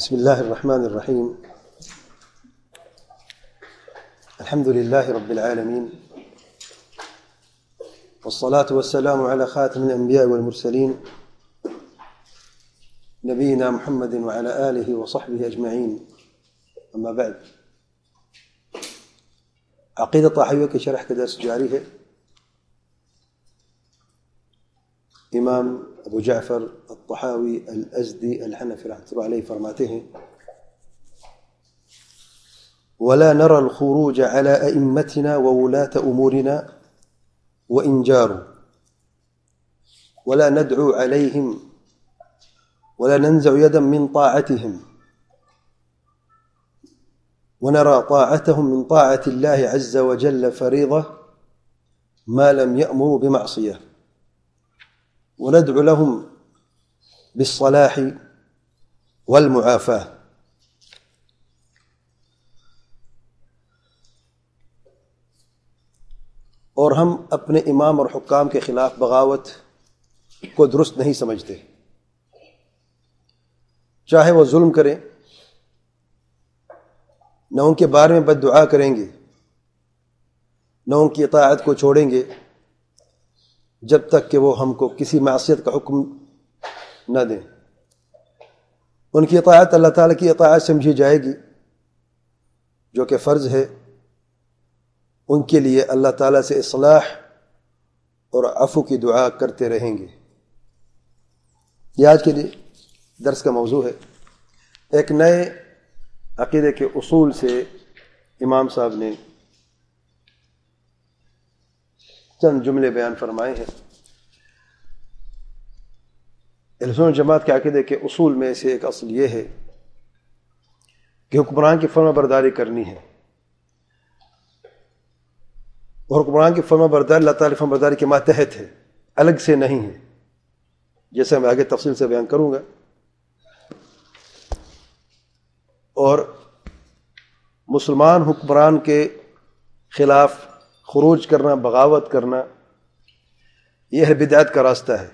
بسم الله الرحمن الرحيم. الحمد لله رب العالمين، والصلاة والسلام على خاتم الأنبياء والمرسلين نبينا محمد وعلى آله وصحبه أجمعين. أما بعد، عقيدة طحاوية کے شرح کا درس جاری ہے. امام ابو جعفر الطحاوی الازدی الحنفی رحمۃ اللہ علیہ فرماتے ہیں: ولا نرى الخروج على أئمتنا وولاة أمورنا وإن جاروا، ولا ندعو عليهم ولا ننزع يدا من طاعتهم، ونرى طاعتهم من طاعة الله عز وجل فريضة ما لم يأمروا بمعصية، وندعو لهم بالصلاح والمعافاة. اور ہم اپنے امام اور حکام کے خلاف بغاوت کو درست نہیں سمجھتے، چاہے وہ ظلم کریں، نہ ان کے بارے میں بد دعا کریں گے، نہ ان کی اطاعت کو چھوڑیں گے جب تک کہ وہ ہم کو کسی معصیت کا حکم نہ دیں. ان کی اطاعت اللہ تعالیٰ کی اطاعت سمجھی جائے گی جو کہ فرض ہے. ان کے لیے اللہ تعالیٰ سے اصلاح اور عفو کی دعا کرتے رہیں گے. یہ آج کے لیے درس کا موضوع ہے. ایک نئے عقیدے کے اصول سے امام صاحب نے چند جملے بیان فرمائے ہیں. اہل سنت جماعت کے عقیدے کے اصول میں سے ایک اصل یہ ہے کہ حکمران کی فرما برداری کرنی ہے، اور حکمران کی فرما برداری اللہ تعالی فرما برداری کے ماتحت ہے، الگ سے نہیں ہے، جیسے میں آگے تفصیل سے بیان کروں گا. اور مسلمان حکمران کے خلاف خروج کرنا، بغاوت کرنا، یہ ہے بدعت کا راستہ ہے.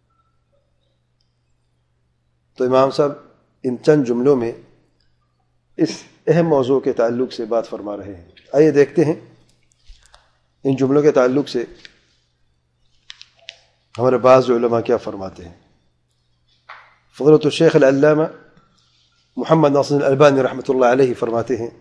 تو امام صاحب ان چند جملوں میں اس اہم موضوع کے تعلق سے بات فرما رہے ہیں. آئیے دیکھتے ہیں ان جملوں کے تعلق سے ہمارے بعض علماء کیا فرماتے ہیں. فضیلۃ الشیخ العلامہ محمد ناصر الالبانی رحمۃ اللہ علیہ فرماتے ہیں: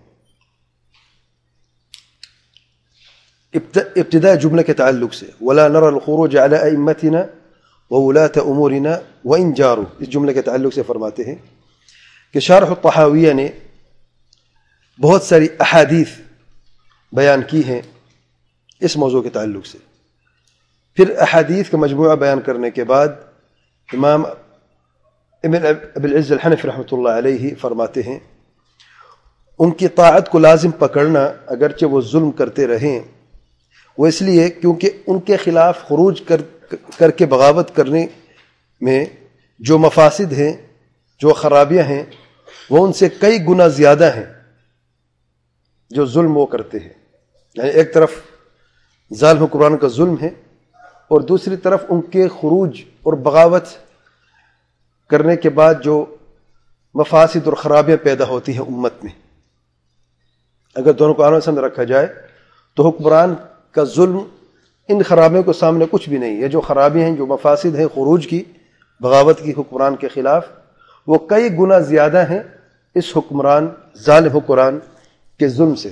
ابتداء جملے کے تعلق سے ولا نرى الخروج على ائمتنا وولاة امورنا وان جاروا، اس جملے کے تعلق سے فرماتے ہیں کہ شارح الطحاویہ نے بہت ساری احادیث بیان کی ہیں اس موضوع کے تعلق سے. پھر احادیث کا مجموعہ بیان کرنے کے بعد امام ابن ابی العز الحنفی رحمۃ اللہ علیہ فرماتے ہیں ان کی طاعت کو لازم پکڑنا اگرچہ وہ ظلم کرتے رہیں، وہ اس لیے کیونکہ ان کے خلاف خروج کر کے بغاوت کرنے میں جو مفاسد ہیں، جو خرابیاں ہیں، وہ ان سے کئی گنا زیادہ ہیں جو ظلم وہ کرتے ہیں. یعنی ایک طرف ظالم حکمران کا ظلم ہے، اور دوسری طرف ان کے خروج اور بغاوت کرنے کے بعد جو مفاسد اور خرابیاں پیدا ہوتی ہیں امت میں. اگر دونوں کو آمنے سامنے رکھا جائے تو حکمران کا ظلم ان خرابیوں کے سامنے کچھ بھی نہیں ہے. جو خرابیاں ہیں، جو مفاسد ہیں خروج کی، بغاوت کی حکمران کے خلاف، وہ کئی گنا زیادہ ہیں اس حکمران، ظالم حکمران کے ظلم سے.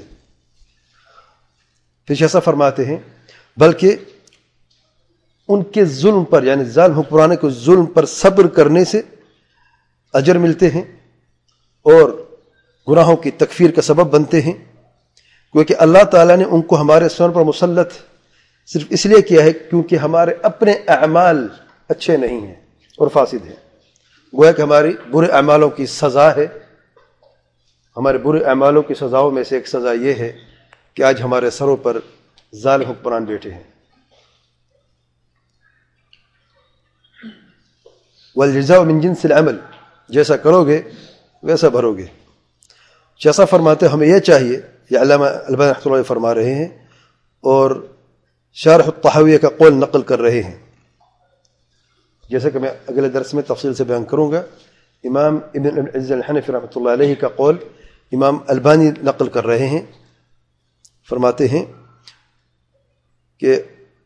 پھر ایسا فرماتے ہیں بلکہ ان کے ظلم پر، یعنی ظالم حکمران کے ظلم پر صبر کرنے سے اجر ملتے ہیں اور گناہوں کی تکفیر کا سبب بنتے ہیں، کیونکہ اللہ تعالیٰ نے ان کو ہمارے سر پر مسلط صرف اس لیے کیا ہے کیونکہ ہمارے اپنے اعمال اچھے نہیں ہیں اور فاسد ہیں. گویا کہ ہماری برے اعمالوں کی سزا ہے. ہمارے برے اعمالوں کی سزاؤں میں سے ایک سزا یہ ہے کہ آج ہمارے سروں پر ظالم حکمران بیٹھے ہیں. والجزاء من جنس العمل، جیسا کرو گے ویسا بھرو گے. جیسا فرماتے ہمیں یہ چاہیے، یہ علامہ البانی رحمۃ اللہ فرما رہے ہیں اور شارح الطحاویہ کا قول نقل کر رہے ہیں، جیسا کہ میں اگلے درس میں تفصیل سے بیان کروں گا امام ابن العز الحنفی رحمۃ اللہ علیہ کا قول امام البانی نقل کر رہے ہیں. فرماتے ہیں کہ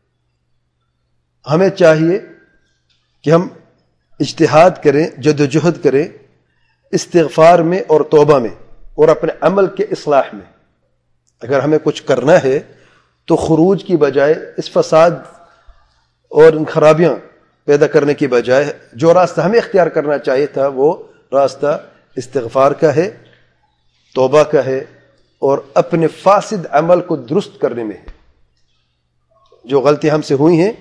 ہمیں چاہیے کہ ہم اجتہاد کریں، جدوجہد کریں استغفار میں اور توبہ میں اور اپنے عمل کے اصلاح میں. اگر ہمیں کچھ کرنا ہے تو خروج کی بجائے اس فساد اور ان خرابیاں پیدا کرنے کی بجائے جو راستہ ہمیں اختیار کرنا چاہیے تھا وہ راستہ استغفار کا ہے، توبہ کا ہے اور اپنے فاسد عمل کو درست کرنے میں ہے. جو غلطیاں ہم سے ہوئی ہیں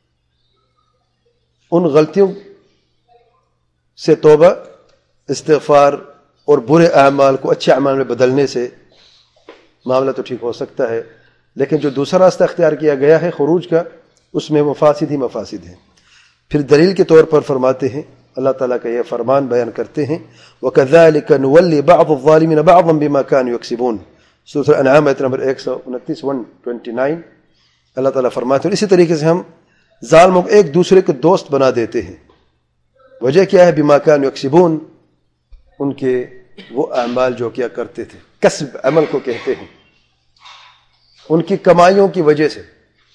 ان غلطیوں سے توبہ، استغفار اور برے اعمال کو اچھے اعمال میں بدلنے سے معاملہ تو ٹھیک ہو سکتا ہے، لیکن جو دوسرا راستہ اختیار کیا گیا ہے خروج کا، اس میں مفاسد ہی مفاسد ہیں. پھر دلیل کے طور پر فرماتے ہیں، اللہ تعالیٰ کا یہ فرمان بیان کرتے ہیں وَكَذَلِكَ نُوَلِّي بَعْضُ الظَّالِمِينَ بَعْضًا بِمَا كَانُوا يَكْسِبُونَ. سورۃ الانعام آیت نمبر 129. اللہ تعالیٰ فرماتے ہیں اسی طریقے سے ہم ظالموں کو ایک دوسرے کے دوست بنا دیتے ہیں. وجہ کیا ہے؟ بِمَا كَانُوا يَكْسِبُونَ، ان کے وہ اعمال جو کیا کرتے تھے. کسب عمل کو کہتے ہیں. ان کی کمائیوں کی وجہ سے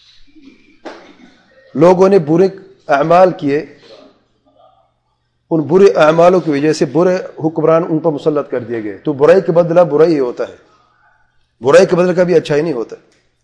لوگوں نے برے اعمال کیے، ان برے اعمالوں کی وجہ سے برے حکمران ان پر مسلط کر دیے گئے. تو برائی کے بدلہ برائی ہی ہوتا ہے، برائی کے بدلہ کبھی اچھائی نہیں ہوتا.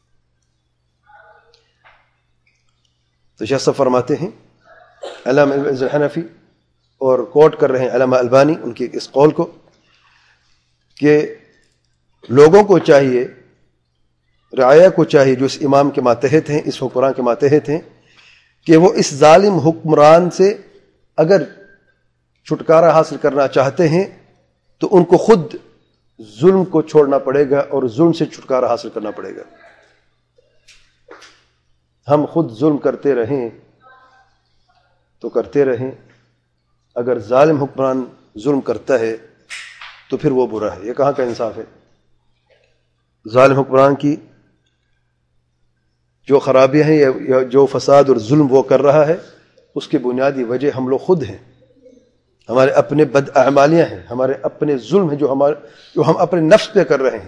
تو شیخ صاحب فرماتے ہیں علامہ ابن الحنفی اور کوٹ کر رہے ہیں علامہ البانی ان کی اس قول کو کہ لوگوں کو چاہیے، رعایا کو چاہیے جو اس امام کے ماتحت ہیں، اس حکمران کے ماتحت ہیں، کہ وہ اس ظالم حکمران سے اگر چھٹکارا حاصل کرنا چاہتے ہیں تو ان کو خود ظلم کو چھوڑنا پڑے گا اور ظلم سے چھٹکارا حاصل کرنا پڑے گا. ہم خود ظلم کرتے رہیں تو کرتے رہیں، اگر ظالم حکمران ظلم کرتا ہے تو پھر وہ برا ہے. یہ کہاں کا انصاف ہے؟ ظالم حکمران کی جو خرابیاں ہیں یا جو فساد اور ظلم وہ کر رہا ہے اس کی بنیادی وجہ ہم لوگ خود ہیں. ہمارے اپنے بد اعمالیاں ہیں، ہمارے اپنے ظلم ہیں جو ہم اپنے نفس پہ کر رہے ہیں.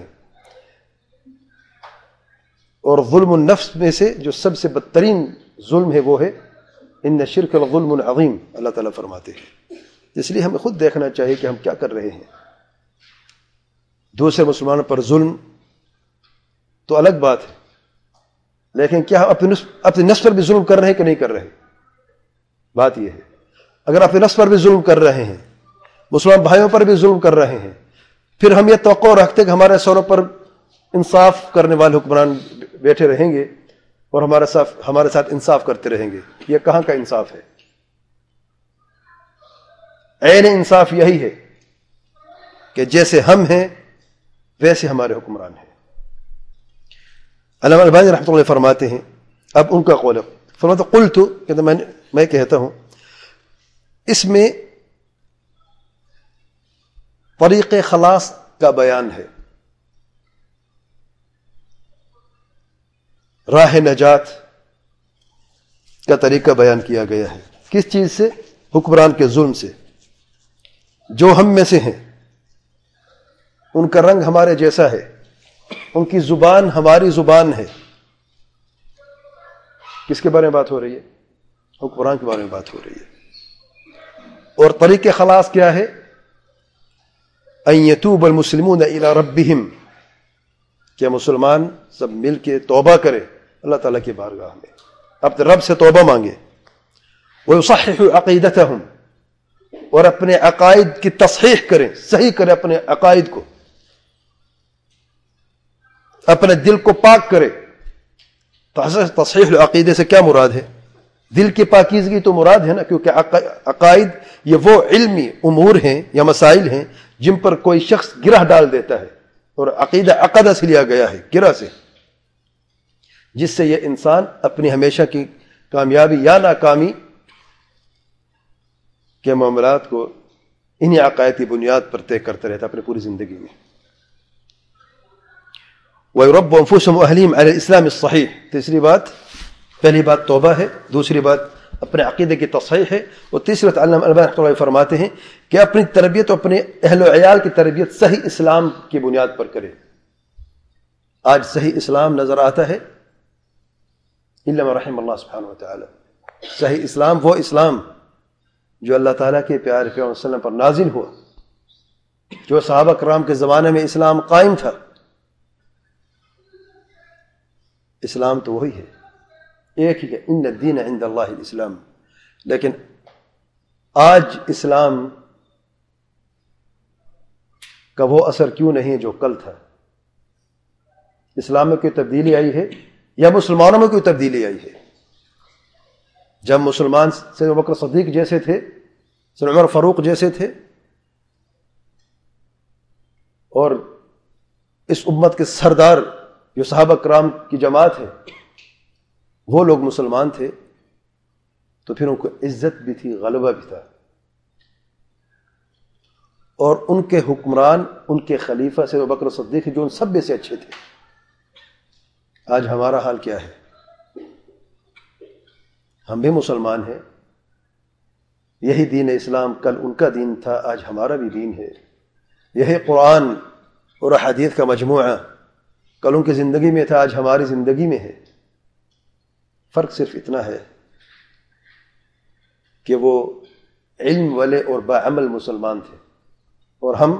اور ظلم النفس میں سے جو سب سے بدترین ظلم ہے وہ ہے ان شرک الظلم العظیم، اللہ تعالیٰ فرماتے ہیں. اس لیے ہمیں خود دیکھنا چاہیے کہ ہم کیا کر رہے ہیں. دوسرے مسلمانوں پر ظلم تو الگ بات ہے، لیکن کیا ہم اپنے نفس پر بھی ظلم کر رہے ہیں کہ نہیں کر رہے؟ بات یہ ہے. اگر اپنے نفس پر بھی ظلم کر رہے ہیں، مسلمان بھائیوں پر بھی ظلم کر رہے ہیں، پھر ہم یہ توقع رکھتے کہ ہمارے سروں پر انصاف کرنے والے حکمران بیٹھے رہیں گے اور ہمارے ساتھ انصاف کرتے رہیں گے. یہ کہاں کا انصاف ہے؟ عین انصاف یہی ہے کہ جیسے ہم ہیں ویسے ہمارے حکمران ہیں. علامہ البانی رحمۃ اللہ فرماتے ہیں، اب ان کا قول ہے، فرماتے قلت، کہ میں کہتا ہوں اس میں طریق خلاص کا بیان ہے، راہ نجات کا طریقہ بیان کیا گیا ہے. کس چیز سے؟ حکمران کے ظلم سے. جو ہم میں سے ہیں، ان کا رنگ ہمارے جیسا ہے، ان کی زبان ہماری زبان ہے. کس کے بارے میں بات ہو رہی ہے؟ حکمران کے بارے میں بات ہو رہی ہے. اور طریق خلاص کیا ہے؟ ان یتوب المسلمون الی ربہم، کہ مسلمان سب مل کے توبہ کرے اللہ تعالیٰ کی بارگاہ میں، اپنے رب سے توبہ مانگے. ویصحح عقیدتہم، اور اپنے عقائد کی تصحیح کریں، صحیح کریں اپنے عقائد کو، اپنے دل کو پاک کرے. تصحیح العقیدے سے کیا مراد ہے؟ دل کی پاکیزگی تو مراد ہے نا، کیونکہ عقائد یہ وہ علمی امور ہیں یا مسائل ہیں جن پر کوئی شخص گرہ ڈال دیتا ہے، اور عقیدہ عقدہ سے لیا گیا ہے، گرہ سے، جس سے یہ انسان اپنی ہمیشہ کی کامیابی یا ناکامی کے معاملات کو انہی عقائد کی بنیاد پر طے کرتا رہتا اپنی پوری زندگی میں. وَيُرَبُّ أَنفُسَهُمْ وَأَهْلِهِمْ عَلَى الْإِسْلَامِ الصَّحِيحِ. تیسری بات، پہلی بات توبہ ہے، دوسری بات اپنے عقیدے کی تصحیح ہے. اور تیسرا علامہ البانی رحمۃ اللہ فرماتے ہیں کہ اپنی تربیت اور اپنے اہل و عیال کی تربیت صحیح اسلام کی بنیاد پر کرے. آج صحیح اسلام نظر آتا ہے الا ما رحم اللہ سبحانہ وتعالی. صحیح اسلام وہ اسلام جو اللہ تعالیٰ کے پیارے پیغمبر صلی اللہ علیہ وسلم پر نازل ہوا, جو صحابہ کرام کے زمانے میں اسلام قائم تھا. اسلام تو وہی ہے, ایک ہی کہ ان الدین عند اللہ الاسلام. لیکن آج اسلام کا وہ اثر کیوں نہیں ہے جو کل تھا؟ اسلام میں کوئی تبدیلی آئی ہے یا مسلمانوں میں کوئی تبدیلی آئی ہے؟ جب مسلمان سیدنا ابوبکر صدیق جیسے تھے, سیدنا عمر فاروق جیسے تھے, اور اس امت کے سردار جو صحابہ کرام کی جماعت ہے وہ لوگ مسلمان تھے, تو پھر ان کو عزت بھی تھی, غلبہ بھی تھا, اور ان کے حکمران, ان کے خلیفہ سیدنا ابوبکر صدیق جو ان سب میں سے اچھے تھے. آج ہمارا حال کیا ہے؟ ہم بھی مسلمان ہیں, یہی دین اسلام کل ان کا دین تھا, آج ہمارا بھی دین ہے. یہی قرآن اور احادیث کا مجموعہ کل ان کی زندگی میں تھا, آج ہماری زندگی میں ہے. فرق صرف اتنا ہے کہ وہ علم والے اور باعمل مسلمان تھے, اور ہم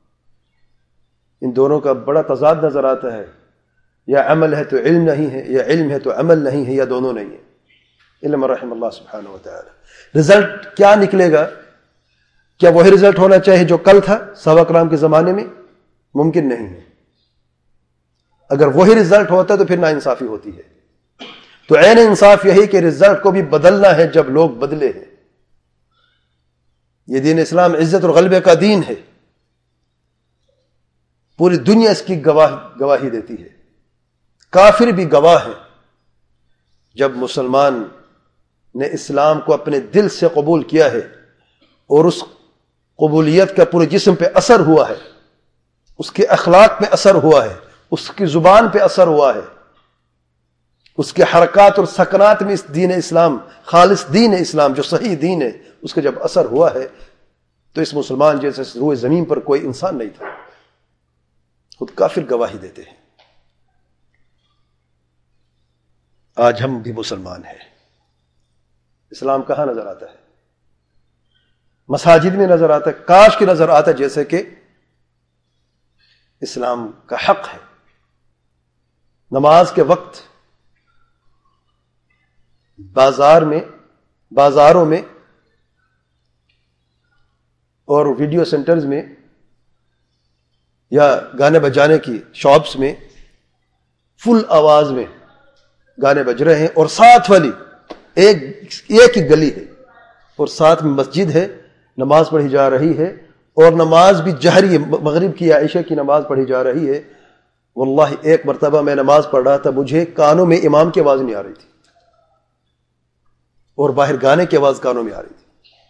ان دونوں کا بڑا تضاد نظر آتا ہے. یا عمل ہے تو علم نہیں ہے, یا علم ہے تو عمل نہیں ہے, یا دونوں نہیں ہے. علم رحم اللہ سبحانہ وتعالی. رزلٹ کیا نکلے گا؟ کیا وہی رزلٹ ہونا چاہیے جو کل تھا صحابہ کرام کے زمانے میں؟ ممکن نہیں ہے. اگر وہی رزلٹ ہوتا تو پھر ناانصافی ہوتی ہے. تو عین انصاف یہی کہ رزلٹ کو بھی بدلنا ہے جب لوگ بدلے ہیں. یہ دین اسلام عزت اور غلبے کا دین ہے, پوری دنیا اس کی گواہی دیتی ہے. کافر بھی گواہ ہے. جب مسلمان نے اسلام کو اپنے دل سے قبول کیا ہے اور اس قبولیت کا پورے جسم پہ اثر ہوا ہے, اس کے اخلاق پہ اثر ہوا ہے, اس کی زبان پہ اثر ہوا ہے, اس کے حرکات اور سکنات میں اس دین اسلام, خالص دین اسلام جو صحیح دین ہے, اس کا جب اثر ہوا ہے, تو اس مسلمان جیسے روئے زمین پر کوئی انسان نہیں تھا. خود کافر گواہی دیتے ہیں. آج ہم بھی مسلمان ہیں. اسلام کہاں نظر آتا ہے؟ مساجد میں نظر آتا ہے. کاش کہ نظر آتا ہے جیسے کہ اسلام کا حق ہے. نماز کے وقت بازاروں میں اور ویڈیو سینٹرز میں یا گانے بجانے کی شاپس میں فل آواز میں گانے بج رہے ہیں, اور ساتھ والی ایک ہی گلی ہے اور ساتھ میں مسجد ہے, نماز پڑھی جا رہی ہے, اور نماز بھی جہری ہے. مغرب کی یا عشاء کی نماز پڑھی جا رہی ہے. واللہ ایک مرتبہ میں نماز پڑھ رہا تھا, مجھے کانوں میں امام کی آواز نہیں آ رہی تھی, اور باہر گانے کی آواز کانوں میں آ رہی تھی.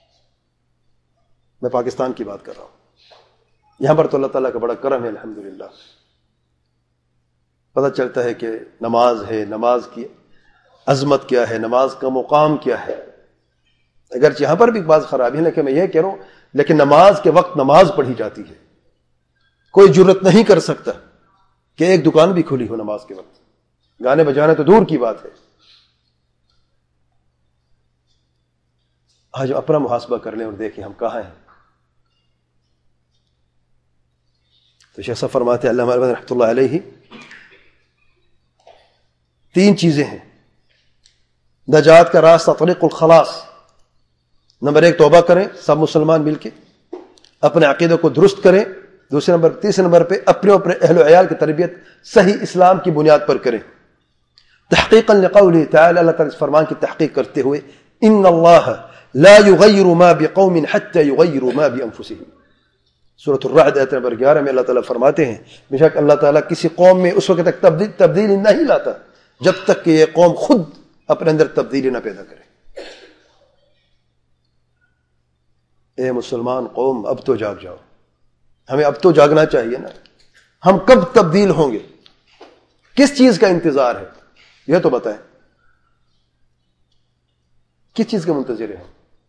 میں پاکستان کی بات کر رہا ہوں. یہاں پر تو اللہ تعالیٰ کا بڑا کرم ہے الحمدللہ. پتہ چلتا ہے کہ نماز ہے, نماز کی عظمت کیا ہے, نماز کا مقام کیا ہے. اگرچہ یہاں پر بھی بعض خرابی ہے, لیکن میں یہ کہہ رہا ہوں, لیکن نماز کے وقت نماز پڑھی جاتی ہے. کوئی جرت نہیں کر سکتا کہ ایک دکان بھی کھلی ہو نماز کے وقت. گانے بجانے تو دور کی بات ہے. آج اپنا محاسبہ کر لیں اور دیکھیں ہم کہاں ہیں. تو شیخ صاحب فرماتے ہیں علامہ البانی رحمۃ اللہ علیہ, 3 چیزیں ہیں نجات کا راستہ, طریق الخلاص. نمبر 1 توبہ کریں سب مسلمان مل کے, اپنے عقیدے کو درست کریں. تیسرے نمبر پہ اپنے اہل و عیال کی تربیت صحیح اسلام کی بنیاد پر کریں. تحقیقا لقوله تعالی, اللہ تعالی اس فرمان کی تحقیق کرتے ہوئے, ان اللہ لا یغیر ما بقوم حتى یغیروا ما بانفسهم. سورۃ الرعد آیت نمبر 11 میں اللہ تعالیٰ فرماتے ہیں بے شک اللہ تعالیٰ کسی قوم میں اس وقت تک تبدیلی نہیں لاتا جب تک کہ یہ قوم خود اپنے اندر تبدیلی نہ پیدا کرے. اے مسلمان قوم, اب تو جاگ جاؤ. ہمیں اب تو جاگنا چاہیے نا. ہم کب تبدیل ہوں گے؟ کس چیز کا انتظار ہے یہ تو بتائیں. کس چیز کے منتظر ہیں؟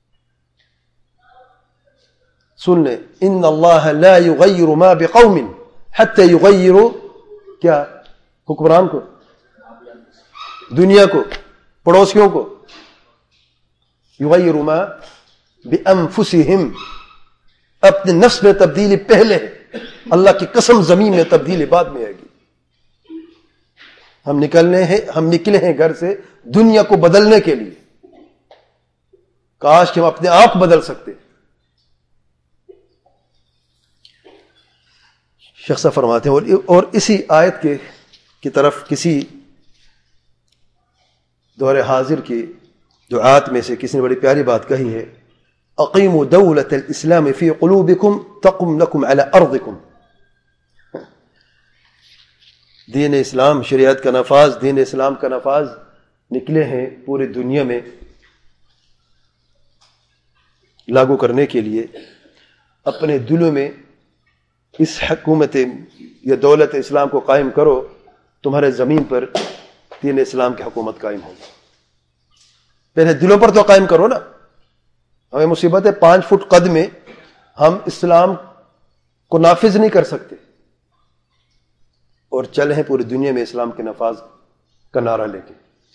سن لیں، ان اللہ لا یغیر ما بقوم حتی یغیروا، کیا؟ حکمران کو، دنیا کو، پڑوسیوں کو، یغیر ما بانفسہم، اپنے نفس میں تبدیلی پہلے ہے، اللہ کی قسم زمین میں تبدیلی بعد میں آئے گی۔ ہم نکلے ہیں گھر سے دنیا کو بدلنے کے لیے، کاش کہ ہم اپنے آپ بدل سکتے۔ شخص فرماتے ہیں، اور اسی آیت کی طرف کسی دور حاضر کی دعات میں سے کسی نے بڑی پیاری بات کہی ہے، اقیموا دولت الاسلام فی قلوبکم تقم لکم علی ارضکم۔ دین اسلام، شریعت کا نفاذ، دین اسلام کا نفاذ نکلے ہیں پوری دنیا میں لاگو کرنے کے لیے۔ اپنے دلوں میں اس حکومت یا دولت اسلام کو قائم کرو، تمہارے زمین پر دین اسلام کی حکومت قائم ہوگی۔ پہلے دلوں پر تو قائم کرو نا۔ ہمیں مصیبت ہے 5 فٹ قد میں ہم اسلام کو نافذ نہیں کر سکتے، اور چل ہیں پوری دنیا میں اسلام کے نفاذ کا نعرہ لے کے۔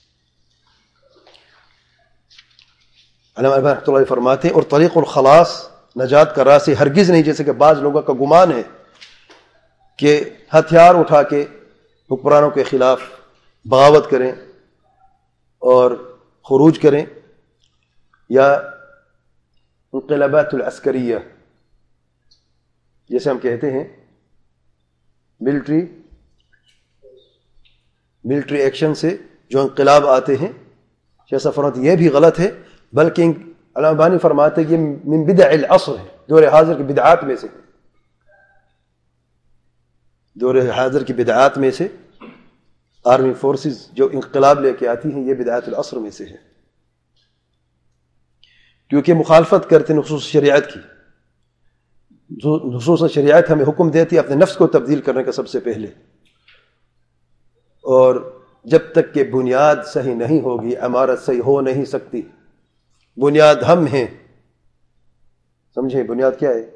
علامہ ابن رحمۃ اللہ فرماتے ہیں، اور طریق الخلاص، نجات کا راستہ ہرگز نہیں جیسے کہ بعض لوگوں کا گمان ہے کہ ہتھیار اٹھا کے حکمرانوں کے خلاف بغاوت کریں اور خروج کریں، یا انقلابات العسکریہ جیسے ہم کہتے ہیں، ملٹری ایکشن سے جو انقلاب آتے ہیں، جیسا فرماتے یہ بھی غلط ہے، بلکہ علامہ بانی فرماتے کہ یہ من بدع العصر ہے، دور حاضر کی بدعات میں سے، دور حاضر کی بدعات میں سے آرمی فورسز جو انقلاب لے کے آتی ہیں، یہ بدعات العصر میں سے ہے، کیونکہ مخالفت کرتے نصوص شریعت کی۔ نصوص شریعت ہمیں حکم دیتی اپنے نفس کو تبدیل کرنے کا سب سے پہلے، اور جب تک کہ بنیاد صحیح نہیں ہوگی عمارت صحیح ہو نہیں سکتی۔ بنیاد ہم ہیں، سمجھیں بنیاد کیا ہے؟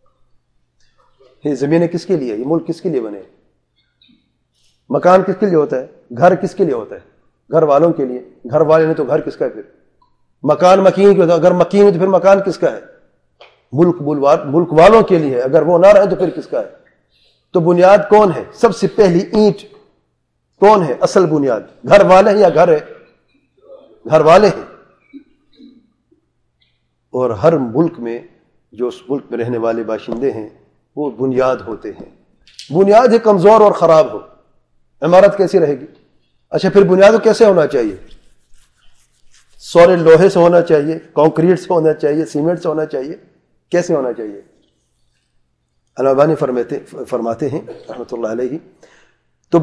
یہ زمینیں کس کے لیے؟ یہ ملک کس کے لیے بنے؟ مکان کس کے لیے ہوتا ہے؟ گھر کس کے لیے ہوتا ہے؟ گھر والوں کے لیے۔ گھر والے نہیں تو گھر کس کا ہے پھر؟ مکان مکین کے ہوتا ہے، اگر مکین ہے تو پھر مکان کس کا ہے؟ ملک والوں کے لیے، اگر وہ نہ رہے تو پھر کس کا ہے؟ تو بنیاد کون ہے؟ سب سے پہلی اینٹ کون ہے؟ اصل بنیاد گھر والے ہیں یا گھر ہے؟ گھر والے ہیں۔ اور ہر ملک میں جو اس ملک میں رہنے والے باشندے ہیں وہ بنیاد ہوتے ہیں۔ بنیاد ہی کمزور اور خراب ہو، عمارت کیسی رہے گی؟ اچھا پھر بنیاد کیسے ہونا چاہیے؟ سولڈ لوہے سے ہونا چاہیے، کانکریٹ سے ہونا چاہیے، سیمنٹ سے ہونا چاہیے، کیسے ہونا چاہیے؟ علامہ بانی فرماتے ہیں رحمۃ اللہ علیہ، تو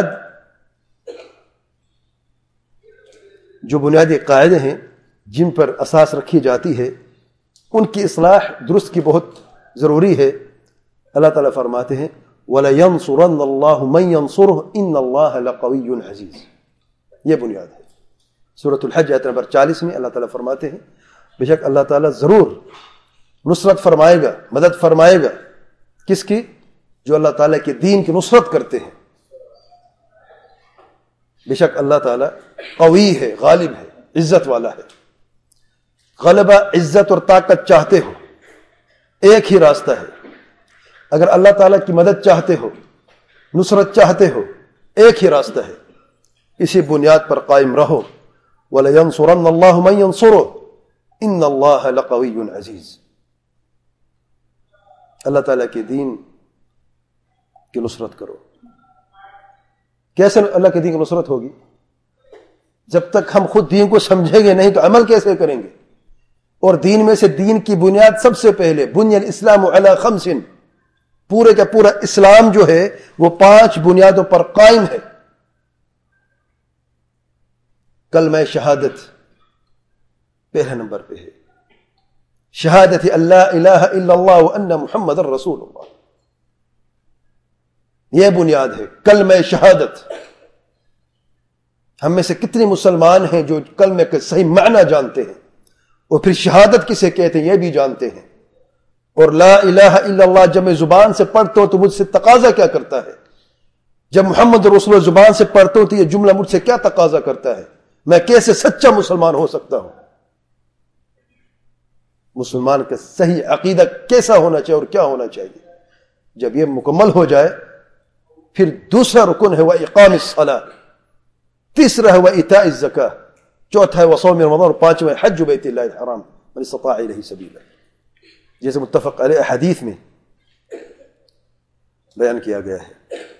جو بنیادی قاعدے ہیں جن پر اساس رکھی جاتی ہے، ان کی اصلاح درست کی بہت ضروری ہے۔ اللہ تعالیٰ فرماتے ہیں وَلَيَنْصُرَنَّ اللَّهُ مَنْ يَنْصُرُهُ إِنَّ اللَّهَ لَقَوِيٌّ عَزِيزٌ، یہ بنیاد ہے۔ سورۃ الحج آیت نمبر 40 میں اللہ تعالیٰ فرماتے ہیں بے شک اللہ تعالیٰ ضرور نصرت فرمائے گا، مدد فرمائے گا، کس کی؟ جو اللہ تعالیٰ کے دین کی نصرت کرتے ہیں۔ بے شک اللہ تعالیٰ قوی ہے، غالب ہے، عزت والا ہے۔ غلبہ، عزت اور طاقت چاہتے ہو، ایک ہی راستہ ہے۔ اگر اللہ تعالیٰ کی مدد چاہتے ہو، نصرت چاہتے ہو، ایک ہی راستہ ہے، اسی بنیاد پر قائم رہو۔ وَلَيَنْصُرَنَّ اللَّهُ مَنْ يَنْصُرُهُ إِنَّ اللَّهَ لَقَوِيٌّ عَزِيزٌ۔ اللہ تعالیٰ کے دین کی نصرت کرو۔ کیسے اللہ کے دین کی نصرت ہوگی؟ جب تک ہم خود دین کو سمجھیں گے نہیں تو عمل کیسے کریں گے؟ اور دین میں سے دین کی بنیاد سب سے پہلے بنی الاسلام علی 5، پورے کا پورا اسلام جو ہے وہ 5 بنیادوں پر قائم ہے۔ کلمہ شہادت پہلے نمبر پہ ہے، شہادت اللہ الہ الا اللہ وان محمد رسول اللہ، یہ بنیاد ہے کلمہ شہادت۔ ہم میں سے کتنے مسلمان ہیں جو کلمے کے صحیح معنی جانتے ہیں، اور پھر شہادت کسے کہتے ہیں یہ بھی جانتے ہیں. اور لا الہ الا اللہ جب میں زبان سے پڑھتا ہوں تو مجھ سے تقاضا کیا کرتا ہے؟ جب محمد رسول اللہ زبان سے پڑھتا ہوں تو یہ جملہ مجھ سے کیا تقاضا کرتا ہے؟ میں کیسے سچا مسلمان ہو سکتا ہوں؟ مسلمان کا صحیح عقیدہ کیسا ہونا چاہیے اور کیا ہونا چاہیے؟ جب یہ مکمل ہو جائے پھر دوسرا رکن ہے وہ اقام الصلاۃ، تیسرا ہے وہ ایتاء الزکاۃ، چوتھا ہے وہ صوم رمضان، اور پانچواں ہے حج بیت اللہ الحرام من استطاع الیہ سبیلا، جیسے متفق علیہ حدیث میں بیان کیا گیا ہے.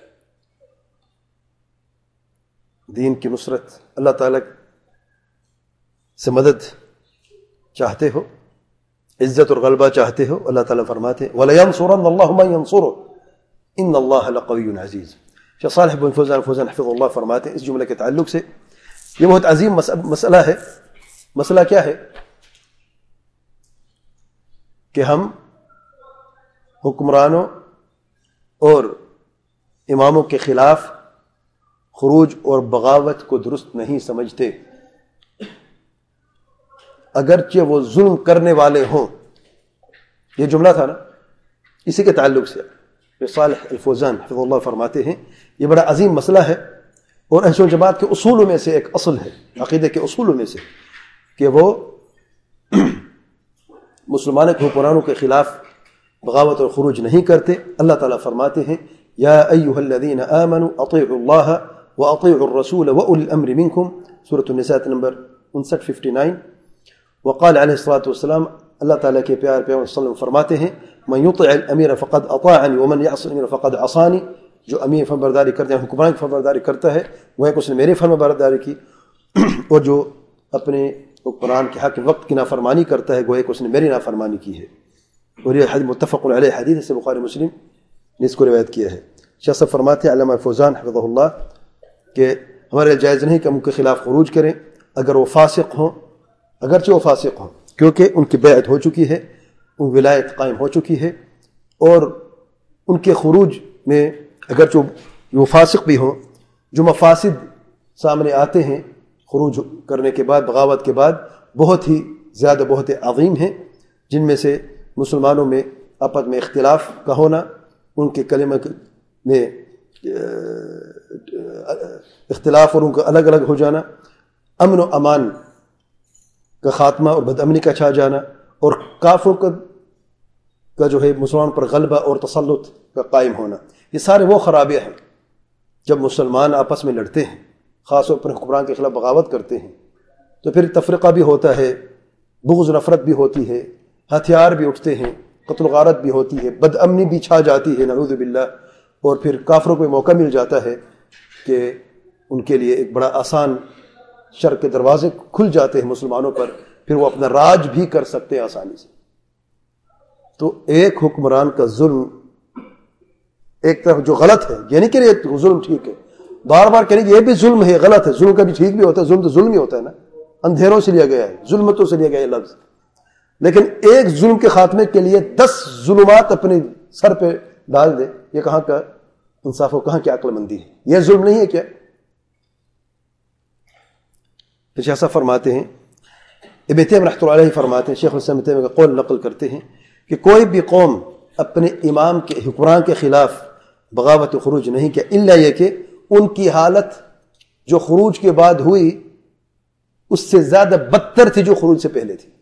دین کی نصرت اللہ تعالی سے مدد چاہتے ہو، عزت اور غلبہ چاہتے ہو، اللہ تعالیٰ فرماتے ہیں وَلَيَنْصُرَنَّ اللَّهُ مَن يَنْصُرُهُ إِنَّ اللَّهَ لَقَوِيٌّ عَزِيزٌ. شیخ صالح بن فوزان حفظ اللہ فرماتے ہیں اس جملے کے تعلق سے یہ بہت عظیم مسئلہ ہے. مسئلہ کیا ہے کہ ہم حکمرانوں اور اماموں کے خلاف خروج اور بغاوت کو درست نہیں سمجھتے، اگرچہ وہ ظلم کرنے والے ہوں. یہ جملہ تھا نا، اسی کے تعلق سے صالح الفوزان حفظ اللہ فرماتے ہیں یہ بڑا عظیم مسئلہ ہے اور اہل سنت جماعت کے اصولوں میں سے ایک اصل ہے، عقیدے کے اصولوں میں سے، کہ وہ مسلمانوں کے حکمرانوں کے خلاف بغاوت اور خروج نہیں کرتے. اللہ تعالیٰ فرماتے ہیں یا ایھا الذین آمنوا اطیعوا اللہ واطیعوا الرسول واولی الامر منکم، سورۃ النساء نمبر 59 وقال علیہ الصلوۃ والسلام، اللہ تعالیٰ کے پیار پیغمبر صلی اللہ علیہ وسلم فرماتے ہیں من یطع الامیر فقد اطاعنی ومن یعص الامیر فقد عصانی، جو امیر فرمانبرداری کرتے ہیں، حکمران کی فرمانبرداری کرتا ہے وہ ایک اس نے میری فرمانبرداری کی، اور جو اپنے حکمران کے حق وقت کی نافرمانی کرتا ہے گویا کہ اس نے میری نافرمانی کی ہے. اور یہ حدیث متفق علیہ حدیث سے بخاری مسلم نے اس کو روایت کیا ہے. شیخ صاحب فرماتے ہیں علامہ فوزان حفظہ اللہ کہ ہمارے جائز نہیں کہ ہم ان کے خلاف خروج کریں اگر وہ فاسق ہوں، اگرچہ وہ فاسق ہوں، کیونکہ ان کی بیعت ہو چکی ہے، ان ولایت قائم ہو چکی ہے، اور ان کے خروج میں اگرچہ وہ فاسق بھی ہوں، جو مفاسد سامنے آتے ہیں خروج کرنے کے بعد، بغاوت کے بعد، بہت ہی زیادہ، بہت عظیم ہیں، جن میں سے مسلمانوں میں آپس میں اختلاف کا ہونا، ان کے کلمہ میں اختلاف اور ان کا الگ الگ ہو جانا، امن و امان کا خاتمہ اور بد امنی کا چھا جانا، اور کافروں کا جو ہے مسلمان پر غلبہ اور تسلط کا قائم ہونا. یہ سارے وہ خرابے ہیں جب مسلمان آپس میں لڑتے ہیں، خاص طور پر حکمران کے خلاف بغاوت کرتے ہیں، تو پھر تفرقہ بھی ہوتا ہے، بغض نفرت بھی ہوتی ہے، ہتھیار بھی اٹھتے ہیں، قتل و غارت بھی ہوتی ہے، بد امنی بھی چھا جاتی ہے نعوذ باللہ، اور پھر کافروں کو موقع مل جاتا ہے کہ ان کے لیے ایک بڑا آسان شر کے دروازے کھل جاتے ہیں مسلمانوں پر، پھر وہ اپنا راج بھی کر سکتے ہیں آسانی سے. تو ایک حکمران کا ظلم ایک طرف جو غلط ہے، یعنی کہ یہ ظلم ٹھیک ہے، بار بار کہیں یہ بھی ظلم ہے، غلط ہے، ظلم کا بھی ٹھیک بھی ہوتا ہے، ظلم تو ظلم ہی ہوتا ہے نا، اندھیروں سے لیا گیا ہے، ظلمتوں سے لیا گیا ہے لفظ، لیکن ایک ظلم کے خاتمے کے لیے 10 ظلمات اپنے سر پہ ڈال دے، یہ کہاں کا انصاف و کہاں کی عقل مندی ہے؟ یہ ظلم نہیں ہے کیا؟ شیخ صاحب فرماتے ہیں، ابن تیمیہ رحمۃ اللہ علیہ فرماتے ہیں، شیخ الاسلام ابن تیمیہ کا قول نقل کرتے ہیں کہ کوئی بھی قوم اپنے امام کے، حکمران کے خلاف بغاوت و خروج نہیں کیا، الا یہ کہ ان کی حالت جو خروج کے بعد ہوئی اس سے زیادہ بدتر تھی جو خروج سے پہلے تھی،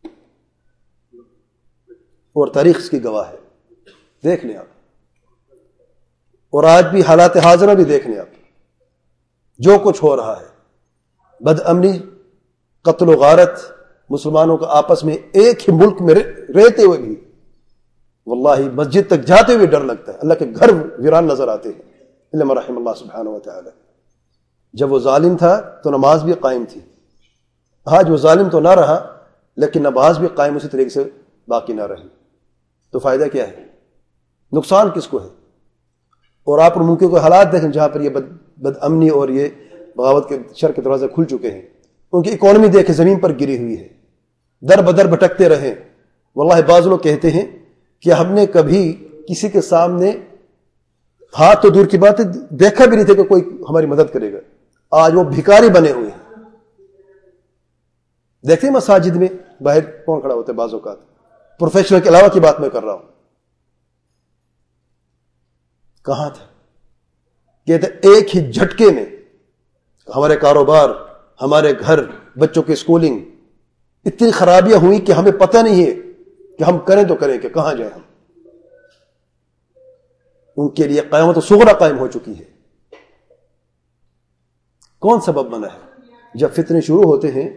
اور تاریخ اس کی گواہ ہے. دیکھ لیں آپ، اور آج بھی حالات حاضرہ بھی دیکھ لیں آپ، جو کچھ ہو رہا ہے، بد امنی، قتل و غارت، مسلمانوں کا آپس میں ایک ہی ملک میں رہتے ہوئے بھی واللہ مسجد تک جاتے ہوئے ڈر لگتا ہے، اللہ کے گھر ویران نظر آتے ہیں الا من رحم اللہ سبحانہ و تعالی. جب وہ ظالم تھا تو نماز بھی قائم تھی، آج وہ ظالم تو نہ رہا لیکن نماز بھی قائم اسی طریقے سے باقی نہ رہی، تو فائدہ کیا ہے؟ نقصان کس کو ہے؟ اور آپ ممکن کوئی حالات دیکھیں جہاں پر یہ بد امنی اور یہ بغاوت کے شر کے دروازے کھل چکے ہیں، ان کی اکانومی دیکھیں زمین پر گری ہوئی ہے، در بدر بھٹکتے رہے. واللہ بعض لوگ کہتے ہیں کہ ہم نے کبھی کسی کے سامنے ہاتھ تو دور کی بات ہے دیکھا بھی نہیں تھا کہ کوئی ہماری مدد کرے گا، آج وہ بھکاری بنے ہوئے ہیں. دیکھتے ہیں مساجد میں باہر کون کھڑا ہوتا ہے بعض اوقات, پروفیشنل کے علاوہ کی بات میں کر رہا ہوں. کہاں تھا؟ کہتے ایک ہی جھٹکے میں ہمارے کاروبار, ہمارے گھر, بچوں کی اسکولنگ, اتنی خرابیاں ہوئی کہ ہمیں پتہ نہیں ہے کہ ہم کریں تو کریں کہ کہاں جائیں ہم. ان کے لیے قیامت صغریٰ قائم ہو چکی ہے. کون سبب بنا ہے؟ جب فتنے شروع ہوتے ہیں